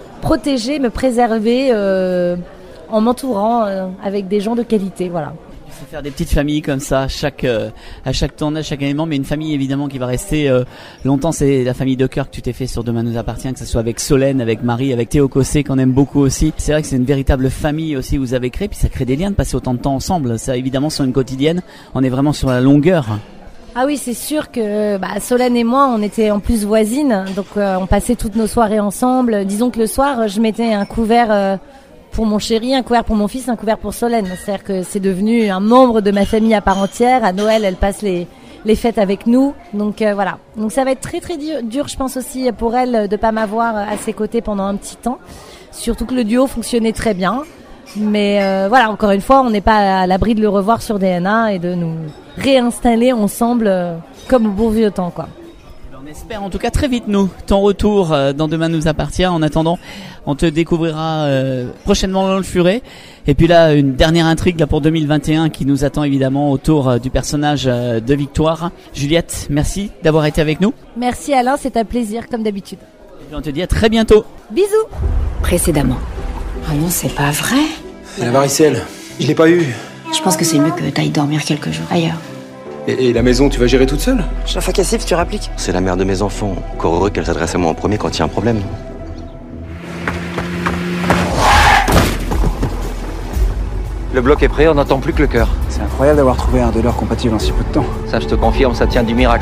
protéger, me préserver euh, en m'entourant euh, avec des gens de qualité, voilà. faut faire des petites familles comme ça, à chaque euh, à chaque tournage, chaque élément, mais une famille évidemment qui va rester euh, longtemps. C'est la famille de cœur que tu t'es fait sur Demain nous appartient, que ce soit avec Solène, avec Marie, avec Théo Cossé qu'on aime beaucoup aussi. C'est vrai que c'est une véritable famille aussi que vous avez créée, puis ça crée des liens de passer autant de temps ensemble. Ça évidemment sur une quotidienne, on est vraiment sur la longueur. Ah oui, c'est sûr que bah, Solène et moi, on était en plus voisines, donc euh, on passait toutes nos soirées ensemble. Disons que le soir, je mettais un couvert euh, pour mon chéri, un couvert pour mon fils, un couvert pour Solène. C'est-à-dire que c'est devenu un membre de ma famille à part entière. À Noël, elle passe les les fêtes avec nous. Donc euh, voilà. Donc ça va être très très dur, dur, je pense aussi pour elle de pas m'avoir à ses côtés pendant un petit temps. Surtout que le duo fonctionnait très bien. Mais euh, voilà, encore une fois, on n'est pas à l'abri de le revoir sur D N A et de nous réinstaller ensemble euh, comme au bon vieux temps, quoi. On espère en tout cas très vite, nous, ton retour euh, dans Demain nous appartient. En attendant, on te découvrira euh, prochainement dans le Furet. Et puis là, une dernière intrigue là pour deux mille vingt et un qui nous attend évidemment autour euh, du personnage euh, de Victoire. Juliette, merci d'avoir été avec nous. Merci Alain, c'est un plaisir comme d'habitude. Et puis on te dit à très bientôt. Bisous. Précédemment. Ah non, c'est pas vrai. Et la varicelle, je l'ai pas eu. Je pense que c'est mieux que t'ailles dormir quelques jours ailleurs. Et, et la maison, tu vas gérer toute seule? Chaque fois Cassif, tu rappliques. C'est la mère de mes enfants. Encore heureux qu'elle s'adresse à moi en premier quand il y a un problème. Le bloc est prêt, on n'entend plus que le cœur. C'est incroyable d'avoir trouvé un donneur compatible en si peu de temps. Ça, je te confirme, ça tient du miracle.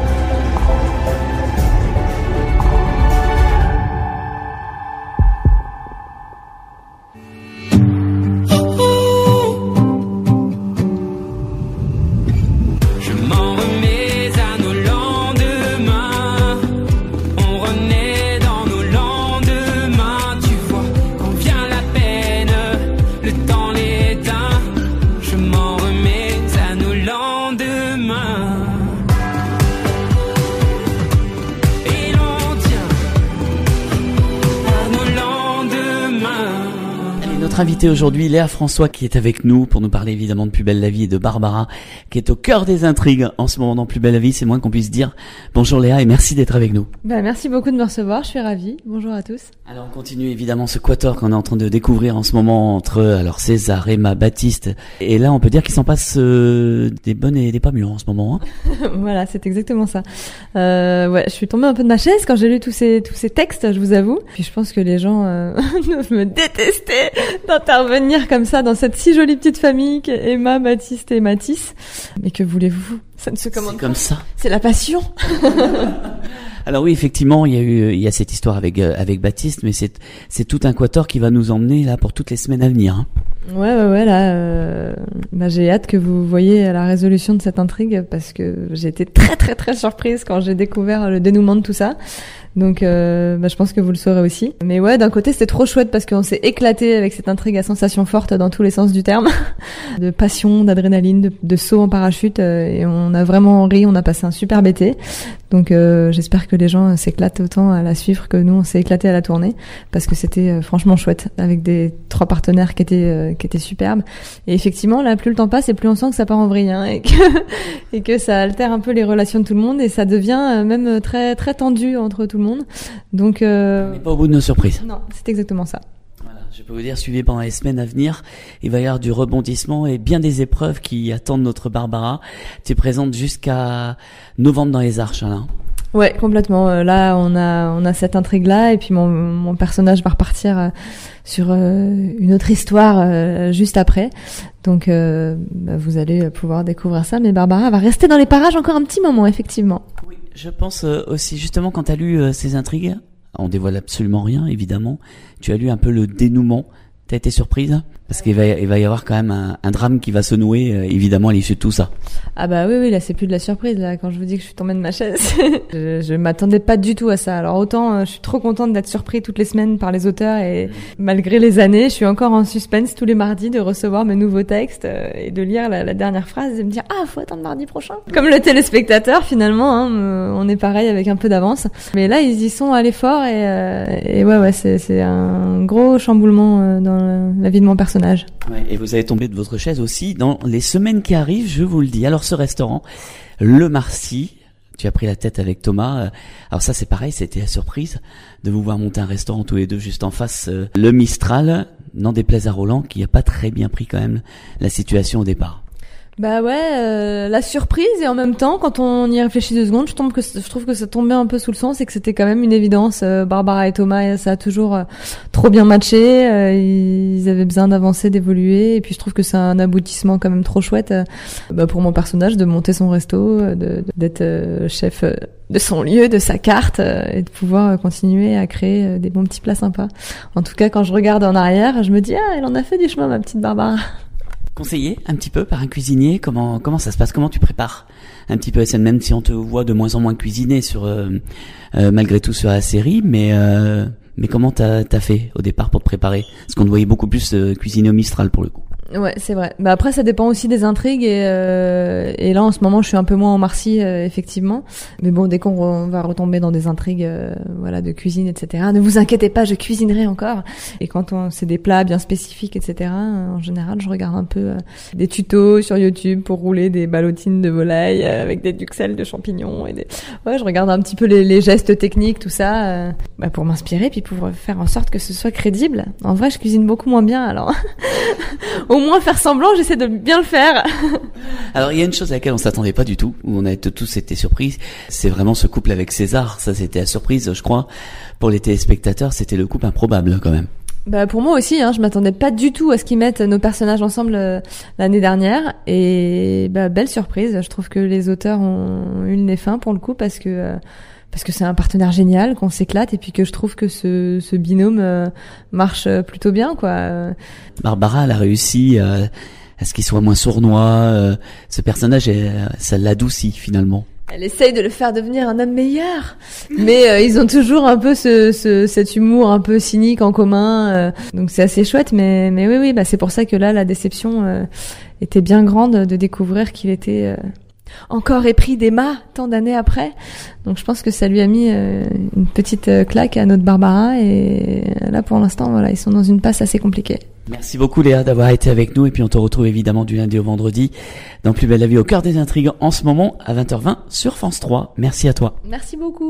Invité aujourd'hui, Léa François, qui est avec nous pour nous parler évidemment de Plus belle la vie et de Barbara, qui est au cœur des intrigues en ce moment dans Plus belle la vie. C'est moins qu'on puisse dire. Bonjour Léa et merci d'être avec nous. Bah, merci beaucoup de me recevoir, je suis ravie. Bonjour à tous. Alors on continue évidemment ce quatuor qu'on est en train de découvrir en ce moment entre alors César, Emma, Baptiste. Et là on peut dire qu'il s'en passe euh, des bonnes et des pas mûres en ce moment. Hein. Voilà, c'est exactement ça. Euh, ouais, je suis tombée un peu de ma chaise quand j'ai lu tous ces tous ces textes, je vous avoue. Puis je pense que les gens euh, me détestaient d'intervenir comme ça dans cette si jolie petite famille qu'est Emma, Baptiste et Mathis. Mais que voulez-vous? Ça ne se commande pas. C'est comme ça. C'est la passion. Alors oui, effectivement, il y a eu, il y a cette histoire avec euh, avec Baptiste, mais c'est c'est tout un quatuor qui va nous emmener là pour toutes les semaines à venir. Hein. Ouais, ouais, ouais. Là, euh, bah, j'ai hâte que vous voyez la résolution de cette intrigue parce que j'ai été très, très, très surprise quand j'ai découvert le dénouement de tout ça. Donc, euh, bah, je pense que vous le saurez aussi. Mais ouais, d'un côté, c'était trop chouette parce qu'on s'est éclaté avec cette intrigue à sensations fortes dans tous les sens du terme, de passion, d'adrénaline, de, de saut en parachute, euh, et on a vraiment ri, on a passé un super été. Donc, euh, j'espère que les gens s'éclatent autant à la suivre que nous, on s'est éclaté à la tournée parce que c'était euh, franchement chouette avec des trois partenaires qui étaient euh, qui étaient superbes. Et effectivement, là, plus le temps passe et plus on sent que ça part en vrille, hein, et que et que ça altère un peu les relations de tout le monde et ça devient euh, même très très tendu entre tout le monde. Donc, euh... on n'est pas au bout de nos surprises. Non, c'est exactement ça. Voilà, je peux vous dire, suivez pendant les semaines à venir, il va y avoir du rebondissement et bien des épreuves qui attendent notre Barbara. Tu es présente jusqu'à novembre dans les Arches, Alain. Ouais, complètement. Euh, là, on a on a cette intrigue là, et puis mon mon personnage va repartir euh, sur euh, une autre histoire euh, juste après. Donc, euh, bah, vous allez pouvoir découvrir ça. Mais Barbara va rester dans les parages encore un petit moment, effectivement. Oui, je pense euh, aussi justement quand t'as lu euh, ces intrigues, on dévoile absolument rien, évidemment. Tu as lu un peu le dénouement. T'as été surprise? Parce qu'il va, il va y avoir quand même un, un drame qui va se nouer, euh, évidemment, à l'issue de tout ça. Ah bah oui, oui, là, c'est plus de la surprise, là, quand je vous dis que je suis tombée de ma chaise. je, je m'attendais pas du tout à ça. Alors autant, euh, je suis trop contente d'être surprise toutes les semaines par les auteurs et malgré les années, je suis encore en suspense tous les mardis de recevoir mes nouveaux textes euh, et de lire la, la dernière phrase et me dire, ah, faut attendre mardi prochain. Comme le téléspectateur, finalement, hein, on est pareil avec un peu d'avance. Mais là, ils y sont à l'effort et, euh, et ouais, ouais, c'est, c'est un gros chamboulement euh, dans la vie de mon personnage. Ouais, et vous allez tomber de votre chaise aussi dans les semaines qui arrivent, je vous le dis. Alors ce restaurant, le Marcy, tu as pris la tête avec Thomas. Alors ça c'est pareil, c'était la surprise de vous voir monter un restaurant tous les deux juste en face. Le Mistral, n'en déplaise à Roland, qui a pas très bien pris quand même la situation au départ. Bah ouais, euh, la surprise et en même temps, quand on y réfléchit deux secondes, je, tombe que, je trouve que ça tombait un peu sous le sens et que c'était quand même une évidence. Euh, Barbara et Thomas, ça a toujours euh, trop bien matché. Euh, ils avaient besoin d'avancer, d'évoluer. Et puis je trouve que c'est un aboutissement quand même trop chouette euh, bah pour mon personnage de monter son resto, de, de, d'être euh, chef euh, de son lieu, de sa carte euh, et de pouvoir euh, continuer à créer euh, des bons petits plats sympas. En tout cas, quand je regarde en arrière, je me dis ah, elle en a fait du chemin, ma petite Barbara. Conseillé un petit peu par un cuisinier, comment comment ça se passe, comment tu prépares un petit peu, même si on te voit de moins en moins cuisiner sur euh, euh, malgré tout sur la série, mais euh, mais comment t'as t'as fait au départ pour te préparer, parce qu'on te voyait beaucoup plus euh, cuisiner au Mistral pour le coup. Ouais, c'est vrai. Bah après, ça dépend aussi des intrigues et euh, et là en ce moment, je suis un peu moins en Marcy euh, effectivement. Mais bon, dès qu'on re- va retomber dans des intrigues, euh, voilà, de cuisine, et cetera. Ne vous inquiétez pas, je cuisinerai encore. Et quand on, c'est des plats bien spécifiques, et cetera. En général, je regarde un peu euh, des tutos sur YouTube pour rouler des ballotines de volaille euh, avec des duxelles de champignons et des. Ouais, je regarde un petit peu les, les gestes techniques, tout ça, euh, bah, pour m'inspirer puis pour faire en sorte que ce soit crédible. En vrai, je cuisine beaucoup moins bien, alors. Au moins faire semblant, j'essaie de bien le faire. Alors il y a une chose à laquelle on s'attendait pas du tout, où on a tous été surpris, c'est vraiment ce couple avec César. Ça c'était la surprise, je crois, pour les téléspectateurs, c'était le couple improbable quand même. Bah pour moi aussi, hein, je m'attendais pas du tout à ce qu'ils mettent nos personnages ensemble euh, l'année dernière, et bah belle surprise. Je trouve que les auteurs ont eu le nez fin pour le coup, parce que euh, parce que c'est un partenaire génial, qu'on s'éclate, et puis que je trouve que ce, ce binôme euh, marche plutôt bien, quoi. Barbara, elle a réussi euh, à ce qu'il soit moins sournois. Euh, ce personnage, elle, ça l'adoucit finalement. Elle essaye de le faire devenir un homme meilleur, mais euh, ils ont toujours un peu ce, ce cet humour un peu cynique en commun, euh, donc c'est assez chouette. Mais mais oui oui, bah c'est pour ça que là la déception euh, était bien grande de découvrir qu'il était euh, encore épris d'Emma tant d'années après. Donc je pense que ça lui a mis euh, une petite claque à notre Barbara, et là pour l'instant voilà, ils sont dans une passe assez compliquée. Merci beaucoup Léa d'avoir été avec nous, et puis on te retrouve évidemment du lundi au vendredi dans Plus belle la vie, au cœur des intrigues, en ce moment à vingt heures vingt sur France trois. Merci à toi. Merci beaucoup.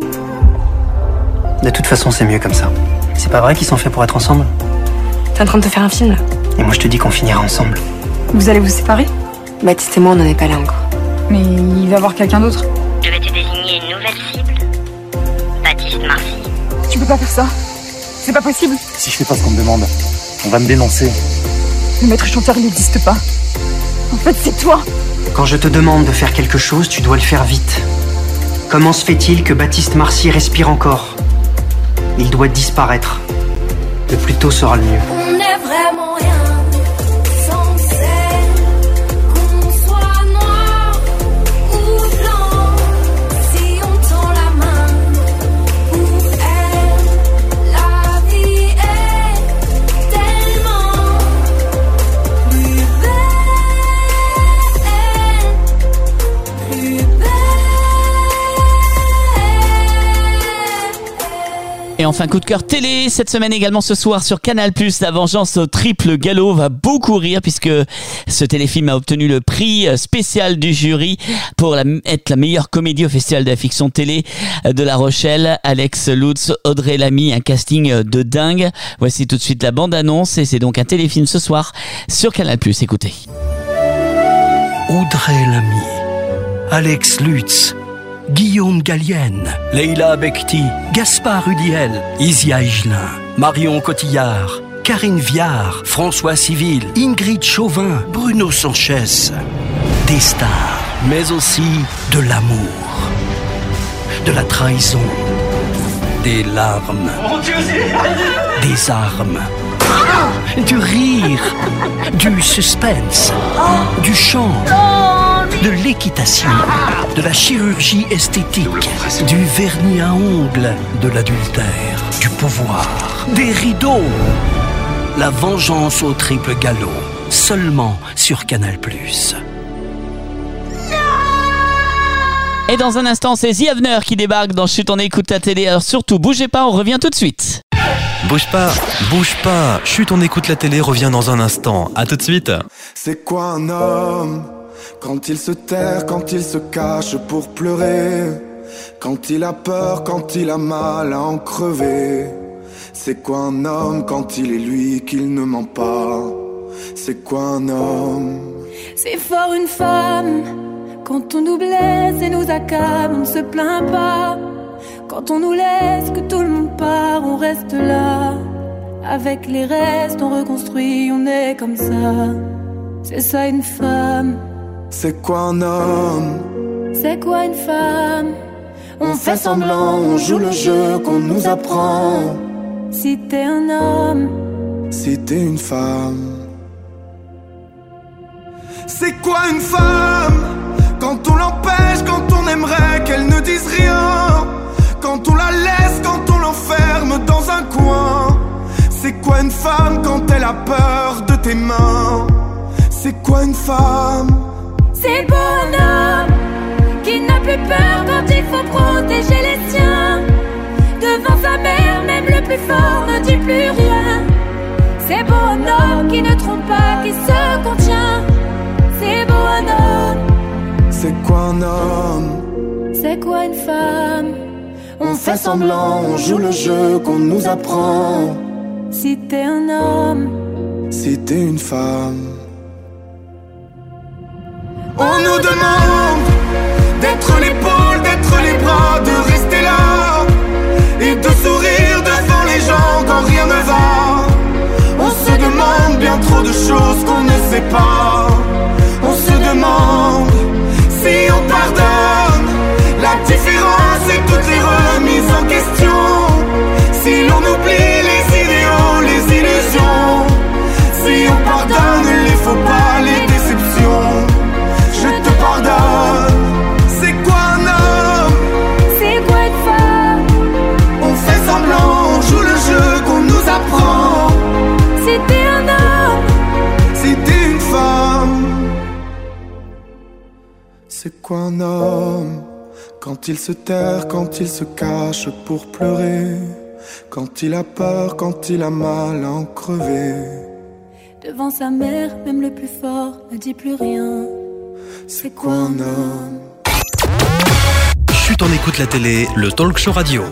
De toute façon, c'est mieux comme ça. C'est pas vrai qu'ils sont faits pour être ensemble? T'es en train de te faire un film là? Et moi je te dis qu'on finira ensemble. Vous allez vous séparer? Baptiste et moi on n'en est pas là encore. Mais il va voir quelqu'un d'autre. Je vais te désigner une nouvelle cible. Baptiste Marcy. Tu peux pas faire ça. C'est pas possible. Si je fais pas ce qu'on me demande, on va me dénoncer. Le maître chanteur il n'existe pas. En fait c'est toi. Quand je te demande de faire quelque chose, tu dois le faire vite. Comment se fait-il que Baptiste Marcy respire encore? Il doit disparaître. Le plus tôt sera le mieux. On est vraiment rien sans celle qu'on soit noir ou blanc. Si on tend la main pour elle, la vie est tellement plus belle, plus belle. Et enfin, coup de cœur télé, cette semaine également ce soir sur Canal plus, La vengeance au triple galop va beaucoup rire, puisque ce téléfilm a obtenu le prix spécial du jury pour la, être la meilleure comédie au Festival de la fiction télé de La Rochelle. Alex Lutz, Audrey Lamy, un casting de dingue. Voici tout de suite la bande-annonce, et c'est donc un téléfilm ce soir sur Canal plus. Écoutez. Audrey Lamy, Alex Lutz, Guillaume Gallienne, Leila Bekti, Gaspard Huliel, Isia Higelin, Marion Cotillard, Karine Viard, François Civil, Ingrid Chauvin, Bruno Sanchez. Des stars, mais aussi de l'amour, de la trahison, des larmes, des armes, du rire, du suspense, du chant, de l'équitation, de la chirurgie esthétique, du vernis à ongles, de l'adultère, du pouvoir, des rideaux. La vengeance au triple galop, seulement sur Canal plus. Et dans un instant, c'est The Avener qui débarque dans Chut, on écoute la télé. Alors surtout, bougez pas, on revient tout de suite. Bouge pas, bouge pas. Chut, on écoute la télé, revient dans un instant. À tout de suite. C'est quoi un homme? Quand il se terre, quand il se cache pour pleurer, quand il a peur, quand il a mal à en crever. C'est quoi un homme quand il est lui qu'il ne ment pas? C'est quoi un homme? C'est fort une femme. Quand on nous blesse et nous accable, on ne se plaint pas. Quand on nous laisse, que tout le monde part, on reste là. Avec les restes, on reconstruit, on est comme ça. C'est ça une femme. C'est quoi un homme? C'est quoi une femme? On fait semblant, on joue le jeu qu'on nous apprend. Si t'es un homme, si t'es une femme. C'est quoi une femme? Quand on l'empêche, quand on aimerait qu'elle ne dise rien. Quand on la laisse, quand on l'enferme dans un coin. C'est quoi une femme quand elle a peur de tes mains? C'est quoi une femme? c'est beau un homme qui n'a plus peur quand il faut protéger les siens. Devant sa mère, même le plus fort ne dit plus rien. C'est beau un homme qui ne trompe pas, qui se contient. C'est beau un homme. C'est quoi un homme? C'est quoi une femme? On fait semblant, on joue le jeu qu'on nous apprend. Si t'es un homme, si t'es une femme. On nous demande d'être l'épaule, d'être les bras, de rester là et de sourire devant les gens quand rien ne va. On se demande bien trop de choses qu'on ne sait pas. On se demande si on pardonne la différence et toutes les remises en question. Si l'on oublie les idéaux, les illusions. Si on pardonne les faux pas, les déceptions. Je te pardonne. C'est quoi un homme? C'est quoi une femme? On fait semblant, on joue le jeu qu'on nous apprend. Si t'es un homme, si t'es une femme. C'est quoi un homme? Quand il se terre, quand il se cache pour pleurer. Quand il a peur, quand il a mal à en crever. devant sa mère, même le plus fort ne dit plus rien. C'est quoi un homme? Chut, on écoute la télé, le talk show radio.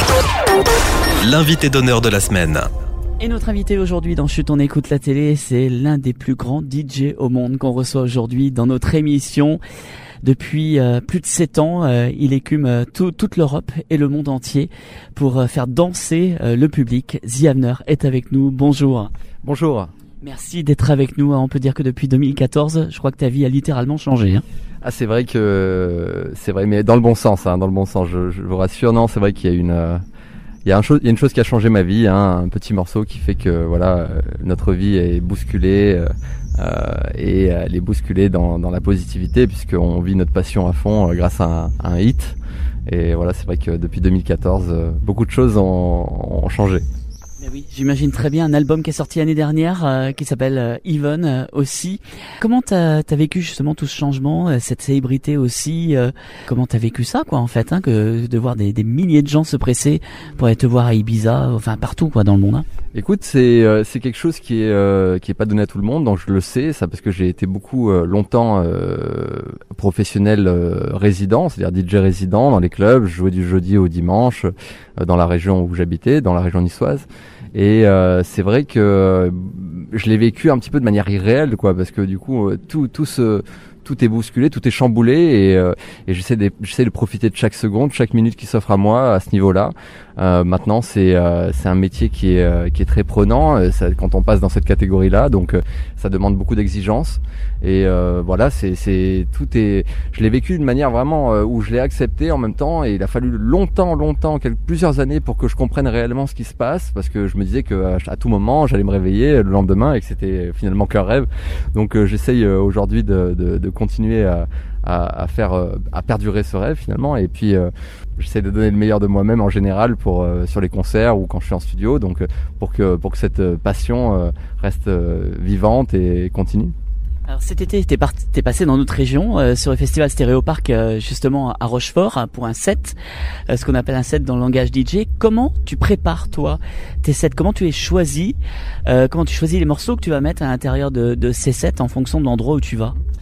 L'invité d'honneur de la semaine. Et notre invité aujourd'hui dans Chut, on écoute la télé, c'est l'un des plus grands D J au monde qu'on reçoit aujourd'hui dans notre émission. Depuis euh, plus de sept ans, euh, il écume euh, tout, toute l'Europe et le monde entier pour euh, faire danser euh, le public. The Avner est avec nous. Bonjour. Bonjour. Merci d'être avec nous. On peut dire que depuis deux mille quatorze, je crois que ta vie a littéralement changé. Hein. Ah, c'est vrai que c'est vrai, mais dans le bon sens, hein, dans le bon sens. Je, je vous rassure, non, c'est vrai qu'il y a une, euh, il y a un chose, il y a une chose qui a changé ma vie, hein, un petit morceau qui fait que voilà, euh, notre vie est bousculée. Euh, Euh, et elle est bousculée dans, dans la positivité puisqu'on vit notre passion à fond euh, grâce à un, à un hit. Et voilà, c'est vrai que depuis deux mille quatorze, euh, beaucoup de choses ont, ont changé. Mais oui, j'imagine très bien un album qui est sorti l'année dernière euh, qui s'appelle euh, Even euh, aussi. Comment t'as, t'as vécu justement tout ce changement, euh, cette célébrité aussi euh, Comment t'as vécu ça, quoi, en fait, hein, que de voir des, des milliers de gens se presser pour aller te voir à Ibiza, enfin partout, quoi, dans le monde. Hein. Écoute, c'est euh, c'est quelque chose qui est euh, qui est pas donné à tout le monde, donc je le sais, ça parce que j'ai été beaucoup euh, longtemps euh, professionnel euh, résident, c'est-à-dire D J résident dans les clubs. Je jouais du jeudi au dimanche euh, dans la région où j'habitais, dans la région niçoise. Et euh, c'est vrai que euh, je l'ai vécu un petit peu de manière irréelle, quoi, parce que du coup euh, tout tout se tout est bousculé, tout est chamboulé, et, euh, et j'essaie de, j'essaie de profiter de chaque seconde, chaque minute qui s'offre à moi à ce niveau-là. Euh, maintenant, c'est euh, c'est un métier qui est euh, qui est très prenant euh, ça, quand on passe dans cette catégorie-là, donc euh, ça demande beaucoup d'exigences. Et euh, voilà, c'est c'est tout est. Je l'ai vécu d'une manière vraiment euh, où je l'ai accepté en même temps, et il a fallu longtemps, longtemps, quelques plusieurs années pour que je comprenne réellement ce qui se passe, parce que je me disais que à, à tout moment j'allais me réveiller le lendemain et que c'était finalement qu'un rêve. Donc euh, j'essaye euh, aujourd'hui de, de, de continuer à, à, à faire, euh, à perdurer ce rêve finalement, et puis euh, j'essaie de donner le meilleur de moi-même en général pour euh, sur les concerts ou quand je suis en studio, donc euh, pour que pour que cette passion euh, reste euh, vivante et continue. Alors cet été, t'es, parti, t'es passé dans notre région euh, sur le festival Stéréopark euh, justement à Rochefort hein, pour un set, euh, ce qu'on appelle un set dans le langage D J. Comment tu prépares toi tes sets? Comment tu les choisis euh, Comment tu choisis les morceaux que tu vas mettre à l'intérieur de, de ces sets en fonction de l'endroit où tu vas?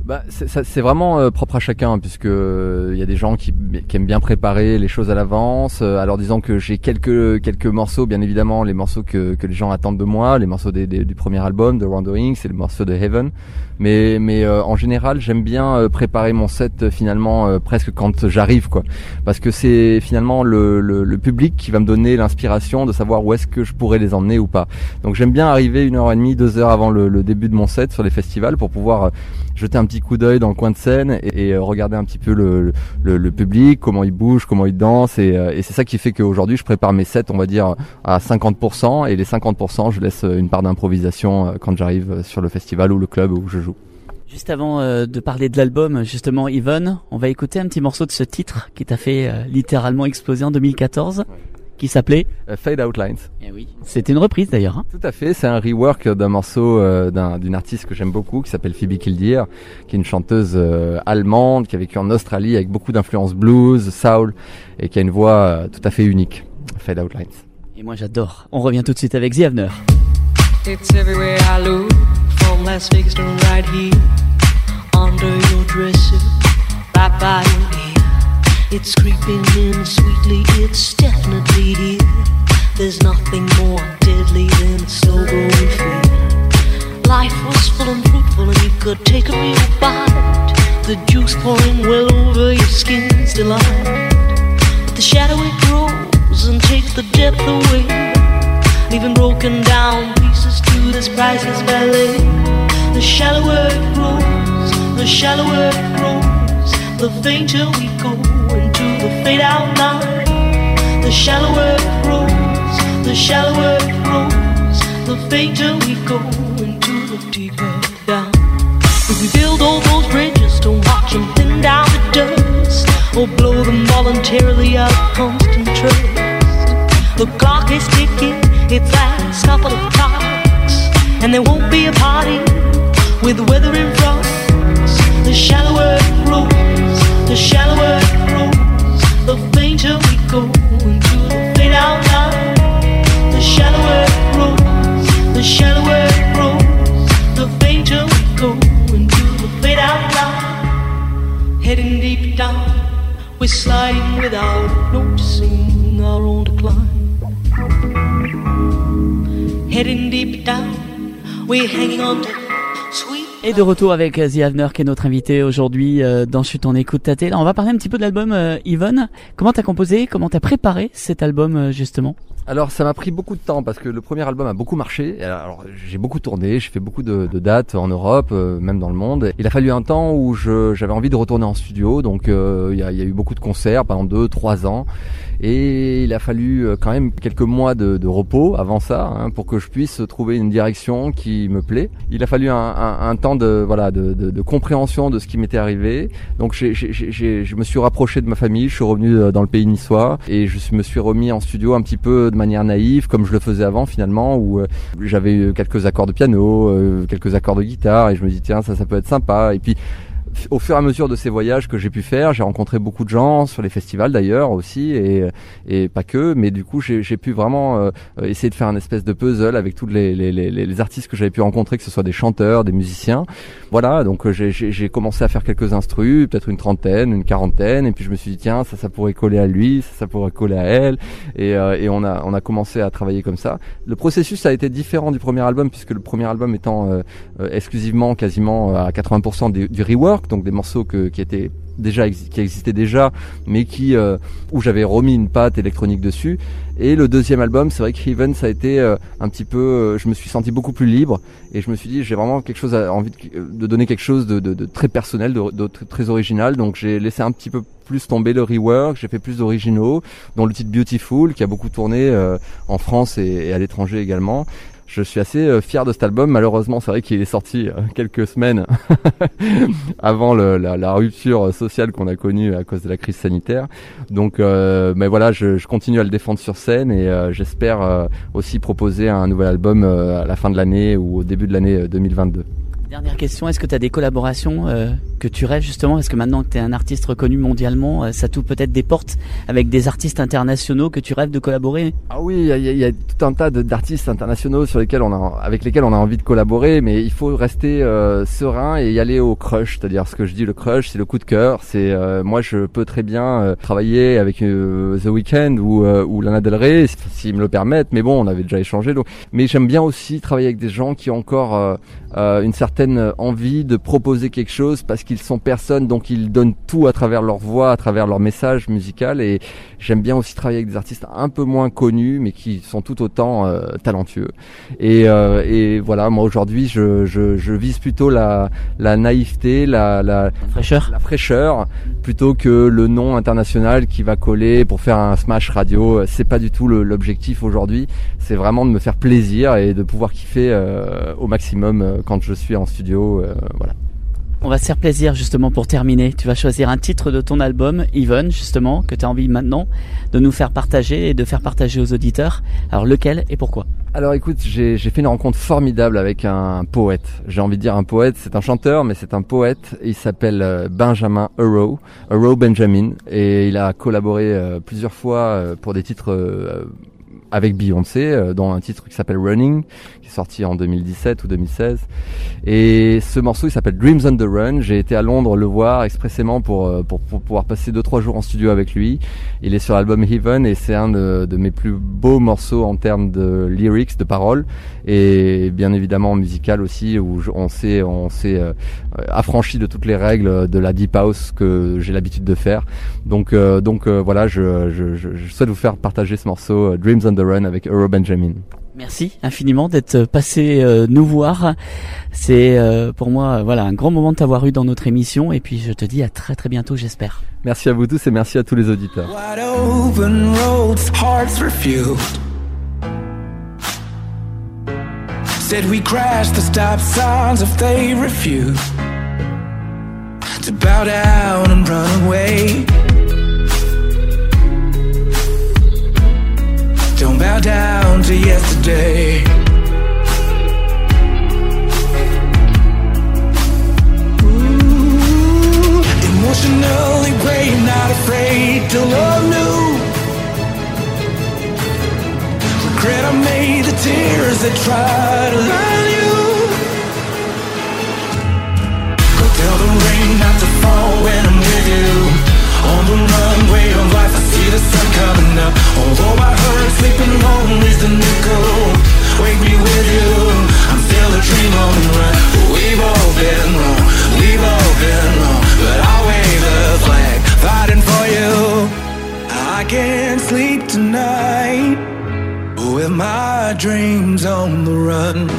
Bah, c'est, ça, c'est vraiment euh, propre à chacun, puisque il euh, y a des gens qui, qui aiment bien préparer les choses à l'avance. Euh, alors disons que j'ai quelques quelques morceaux, bien évidemment, les morceaux que que les gens attendent de moi, les morceaux des, des, du premier album de Wandering, c'est les morceaux de Heaven. Mais mais euh, en général, j'aime bien euh, préparer mon set euh, finalement euh, presque quand j'arrive, quoi, parce que c'est finalement le, le le public qui va me donner l'inspiration de savoir où est-ce que je pourrais les emmener ou pas. Donc j'aime bien arriver une heure et demie, deux heures avant le, le début de mon set sur les festivals pour pouvoir euh, jeter un petit coup d'œil dans le coin de scène et, et regarder un petit peu le, le, le public, comment il bouge, comment il danse, et, et c'est ça qui fait qu'aujourd'hui je prépare mes sets, on va dire, à cinquante pour cent, et les cinquante pour cent je laisse une part d'improvisation quand j'arrive sur le festival ou le club où je joue. Juste avant euh, de parler de l'album, justement, Yvonne, on va écouter un petit morceau de ce titre qui t'a fait euh, littéralement exploser en deux mille quatorze. Qui s'appelait uh, Fade Outlines. Eh oui. C'était une reprise d'ailleurs. Hein. Tout à fait, c'est un rework d'un morceau euh, d'un, d'une artiste que j'aime beaucoup qui s'appelle Phoebe Kildeer, qui est une chanteuse euh, allemande qui a vécu en Australie avec beaucoup d'influences blues, soul, et qui a une voix euh, tout à fait unique. Fade Outlines. Et moi j'adore. On revient tout de suite avec The Avener. It's everywhere I look, from Las Vegas to right here, under your dresser, right by your ear. It's creeping in sweetly, it's definitely here. There's nothing more deadly than a slow growing fear. Life was full and fruitful and you could take a real bite. The juice pouring well over your skin's delight. But the shadow it grows and takes the depth away, leaving broken down pieces to this priceless ballet. The shallower it grows, the shallower it grows, the fainter we go into the fade out line. The shallower it grows, the shallower it grows, the fainter we go into the deeper down. If we build all those bridges to watch them thin down to dust, or blow them voluntarily out of constant trust, the clock is ticking, its last couple of clocks, and there won't be a party with weather in front. The shallower it grows, the shallower it grows, the fainter we go into the fade out line. The shallower it grows, the shallower it grows, the fainter we go into the fade out line. Heading deep down, we're sliding without noticing our own decline. Heading deep down, we're hanging on to sweet. Et de retour avec The Avener qui est notre invité aujourd'hui euh, dans Chut on écoute ta télé. On va parler un petit peu de l'album euh, Yvonne. Comment t'as composé, comment t'as préparé cet album euh, justement? Alors ça m'a pris beaucoup de temps parce que le premier album a beaucoup marché. Alors j'ai beaucoup tourné, j'ai fait beaucoup de, de dates en Europe, euh, même dans le monde. Il a fallu un temps où je, j'avais envie de retourner en studio, donc il euh, y, a, y a eu beaucoup de concerts pendant deux, trois ans. Et il a fallu quand même quelques mois de, de repos avant ça, hein, pour que je puisse trouver une direction qui me plaît. Il a fallu un, un, un temps de voilà de, de, de compréhension de ce qui m'était arrivé. Donc j'ai, j'ai, j'ai, je me suis rapproché de ma famille, je suis revenu dans le pays niçois et je me suis remis en studio un petit peu de manière naïve, comme je le faisais avant finalement, où euh, j'avais quelques accords de piano, euh, quelques accords de guitare, et je me dis tiens ça ça peut être sympa. Et puis au fur et à mesure de ces voyages que j'ai pu faire, j'ai rencontré beaucoup de gens sur les festivals d'ailleurs aussi, et et pas que, mais du coup j'ai j'ai pu vraiment euh, essayer de faire un espèce de puzzle avec tous les les les, les artistes que j'avais pu rencontrer, que ce soit des chanteurs, des musiciens. Voilà, donc j'ai j'ai, j'ai commencé à faire quelques instrus, peut-être une trentaine, une quarantaine, et puis je me suis dit tiens ça ça pourrait coller à lui, ça ça pourrait coller à elle, et euh, et on a on a commencé à travailler comme ça. Le processus a été différent du premier album, puisque le premier album étant euh, euh, exclusivement quasiment à quatre-vingts pour cent du, du rework, donc des morceaux que, qui étaient déjà qui existaient déjà, mais qui euh, où j'avais remis une patte électronique dessus. Et le deuxième album, c'est vrai que Heaven, ça a été euh, un petit peu, euh, je me suis senti beaucoup plus libre, et je me suis dit j'ai vraiment quelque chose à, envie de, de donner quelque chose de, de, de très personnel, de, de très original. Donc j'ai laissé un petit peu plus tomber le rework, j'ai fait plus d'originaux, dont le titre Beautiful qui a beaucoup tourné euh, en France et, et à l'étranger également. Je suis assez euh, fier de cet album. Malheureusement, c'est vrai qu'il est sorti euh, quelques semaines avant le, la, la rupture sociale qu'on a connue à cause de la crise sanitaire. Donc, euh, mais voilà, je, je continue à le défendre sur scène, et euh, j'espère euh, aussi proposer un nouvel album euh, à la fin de l'année ou au début de l'année deux mille vingt-deux. Dernière question, est-ce que tu as des collaborations euh, que tu rêves justement, parce que maintenant que tu es un artiste reconnu mondialement, euh, ça t'ouvre peut-être des portes avec des artistes internationaux que tu rêves de collaborer? Ah oui, il y a, y a tout un tas de, d'artistes internationaux sur lesquels on a, avec lesquels on a envie de collaborer, mais il faut rester euh, serein et y aller au crush, c'est-à-dire ce que je dis, le crush, c'est le coup de cœur. C'est euh, moi, je peux très bien euh, travailler avec euh, The Weeknd ou, euh, ou Lana Del Rey, s'ils me le permettent, mais bon, on avait déjà échangé. Donc, mais j'aime bien aussi travailler avec des gens qui ont encore euh, euh, une certaine envie de proposer quelque chose parce qu'ils sont personnes, donc ils donnent tout à travers leur voix, à travers leur message musical. Et j'aime bien aussi travailler avec des artistes un peu moins connus mais qui sont tout autant euh, talentueux. Et, euh, et voilà, moi aujourd'hui je, je, je vise plutôt la, la naïveté, la, la, la fraîcheur, la fraîcheur plutôt que le nom international qui va coller pour faire un smash radio. C'est pas du tout le, l'objectif aujourd'hui. C'est vraiment de me faire plaisir et de pouvoir kiffer euh, au maximum euh, quand je suis en studio, euh, voilà. On va se faire plaisir justement pour terminer. Tu vas choisir un titre de ton album, Even, justement, que tu as envie maintenant de nous faire partager et de faire partager aux auditeurs. Alors lequel et pourquoi? Alors écoute, j'ai, j'ai fait une rencontre formidable avec un poète. J'ai envie de dire un poète, c'est un chanteur, mais c'est un poète. Il s'appelle Benjamin Euro, Euro Benjamin, et il a collaboré euh, plusieurs fois pour des titres euh, avec Beyoncé, euh, dont un titre qui s'appelle Running, qui est sorti en deux mille dix-sept ou deux mille seize. Et ce morceau, il s'appelle Dreams on the Run. J'ai été à Londres le voir expressément pour, pour, pour pouvoir passer deux trois jours en studio avec lui. Il est sur l'album Heaven et c'est un de, de mes plus beaux morceaux en termes de lyrics, de paroles, et bien évidemment musical aussi, où on s'est, on s'est euh, affranchi de toutes les règles de la deep house que j'ai l'habitude de faire. Donc, euh, donc euh, voilà, je, je, je, je souhaite vous faire partager ce morceau euh, Dreams on the Run avec Euro Benjamin. Merci infiniment d'être passé euh, nous voir. C'est euh, pour moi euh, voilà un grand moment de t'avoir eu dans notre émission, et puis je te dis à très très bientôt, j'espère. Merci à vous tous et merci à tous les auditeurs. Wide open roads, hearts refused. Said we crash the stop signs if they refuse to bow down and run away. Don't bow down to yesterday. Ooh, emotionally brave, not afraid to love new. Regret I made the tears that try to learn you. Go tell the rain not to fall when I'm with you. On the runway of life, I see the sun coming up. Although I heard sleeping alone is the nickel. Wake me with you, I'm still a dream on the run. We've all been wrong, we've all been wrong, but I'll wave the flag, fighting for you. I can't sleep tonight with my dreams on the run.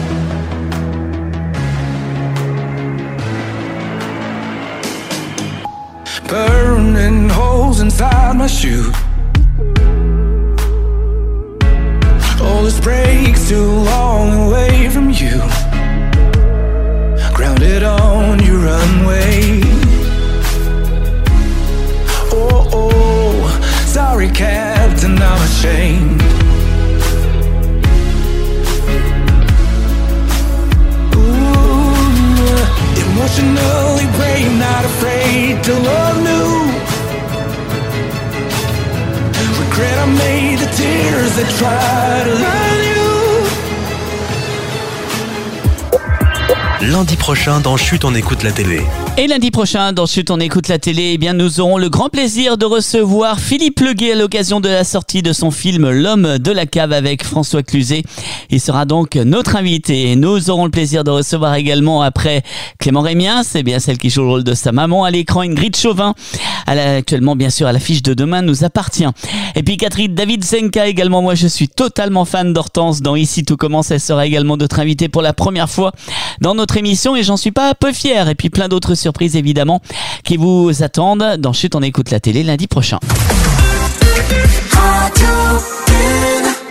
Burning holes inside my shoes. Oh, this break's too long away from you. Grounded on your runway. Oh, oh, sorry, Captain, I'm ashamed. Emotionally brave, not afraid to love new. Regret I made the tears that try to learn you. Lundi prochain dans Chut on écoute la télé. Et lundi prochain dans Chut on écoute la télé, eh bien nous aurons le grand plaisir de recevoir Philippe Leguet à l'occasion de la sortie de son film L'homme de la cave avec François Cluzet. Il sera donc notre invité. Nous aurons le plaisir de recevoir également après Clément Rémien, c'est bien celle qui joue le rôle de sa maman à l'écran, Ingrid Chauvin. Elle est actuellement bien sûr à l'affiche de Demain nous appartient. Et puis Catherine David Zenka également, moi je suis totalement fan d'Hortense dans Ici tout commence. Elle sera également notre invitée pour la première fois dans notre émission et j'en suis pas peu fier. Et puis plein d'autres surprises évidemment qui vous attendent dans Chut on écoute la télé lundi prochain. Radio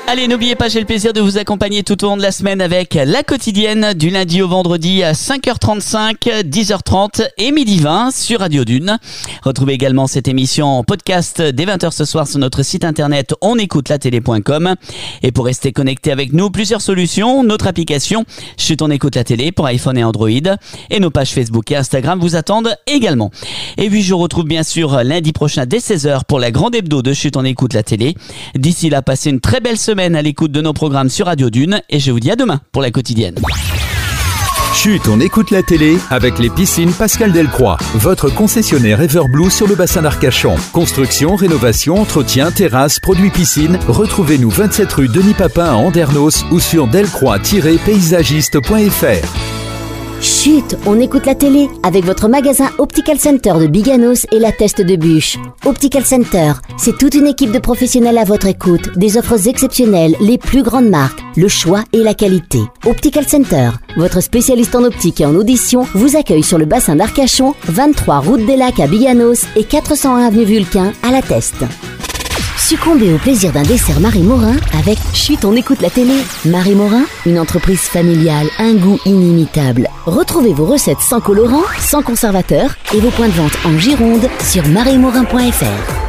Allez, n'oubliez pas, j'ai le plaisir de vous accompagner tout au long de la semaine avec la quotidienne du lundi au vendredi à cinq heures trente-cinq, dix heures trente et midi vingt sur Radio Dune. Retrouvez également cette émission en podcast dès vingt heures ce soir sur notre site internet onécoutelatélé point com. Et pour rester connecté avec nous, plusieurs solutions. Notre application Chut on écoute la télé pour iPhone et Android. Et nos pages Facebook et Instagram vous attendent également. Et puis je vous retrouve bien sûr lundi prochain dès seize heures pour la grande hebdo de Chut on écoute la télé. D'ici là, passez une très belle semaine à l'écoute de nos programmes sur Radio Dune et je vous dis à demain pour la quotidienne. Chut, on écoute la télé avec les piscines Pascal Delcroix, votre concessionnaire Everblue sur le bassin d'Arcachon. Construction, rénovation, entretien, terrasse, produits piscine. Retrouvez-nous vingt-sept rue Denis Papin à Andernos ou sur delcroix tiret paysagiste point f r. Chut, on écoute la télé avec votre magasin Optical Center de Biganos et la Teste de Bûche. Optical Center, c'est toute une équipe de professionnels à votre écoute, des offres exceptionnelles, les plus grandes marques, le choix et la qualité. Optical Center, votre spécialiste en optique et en audition, vous accueille sur le bassin d'Arcachon, vingt-trois route des Lacs à Biganos et quatre cent un avenue Vulcain à la Teste. Succombez au plaisir d'un dessert Marie Morin avec Chut, on écoute la télé. Marie Morin, une entreprise familiale, un goût inimitable. Retrouvez vos recettes sans colorant, sans conservateur et vos points de vente en Gironde sur marie morin point f r.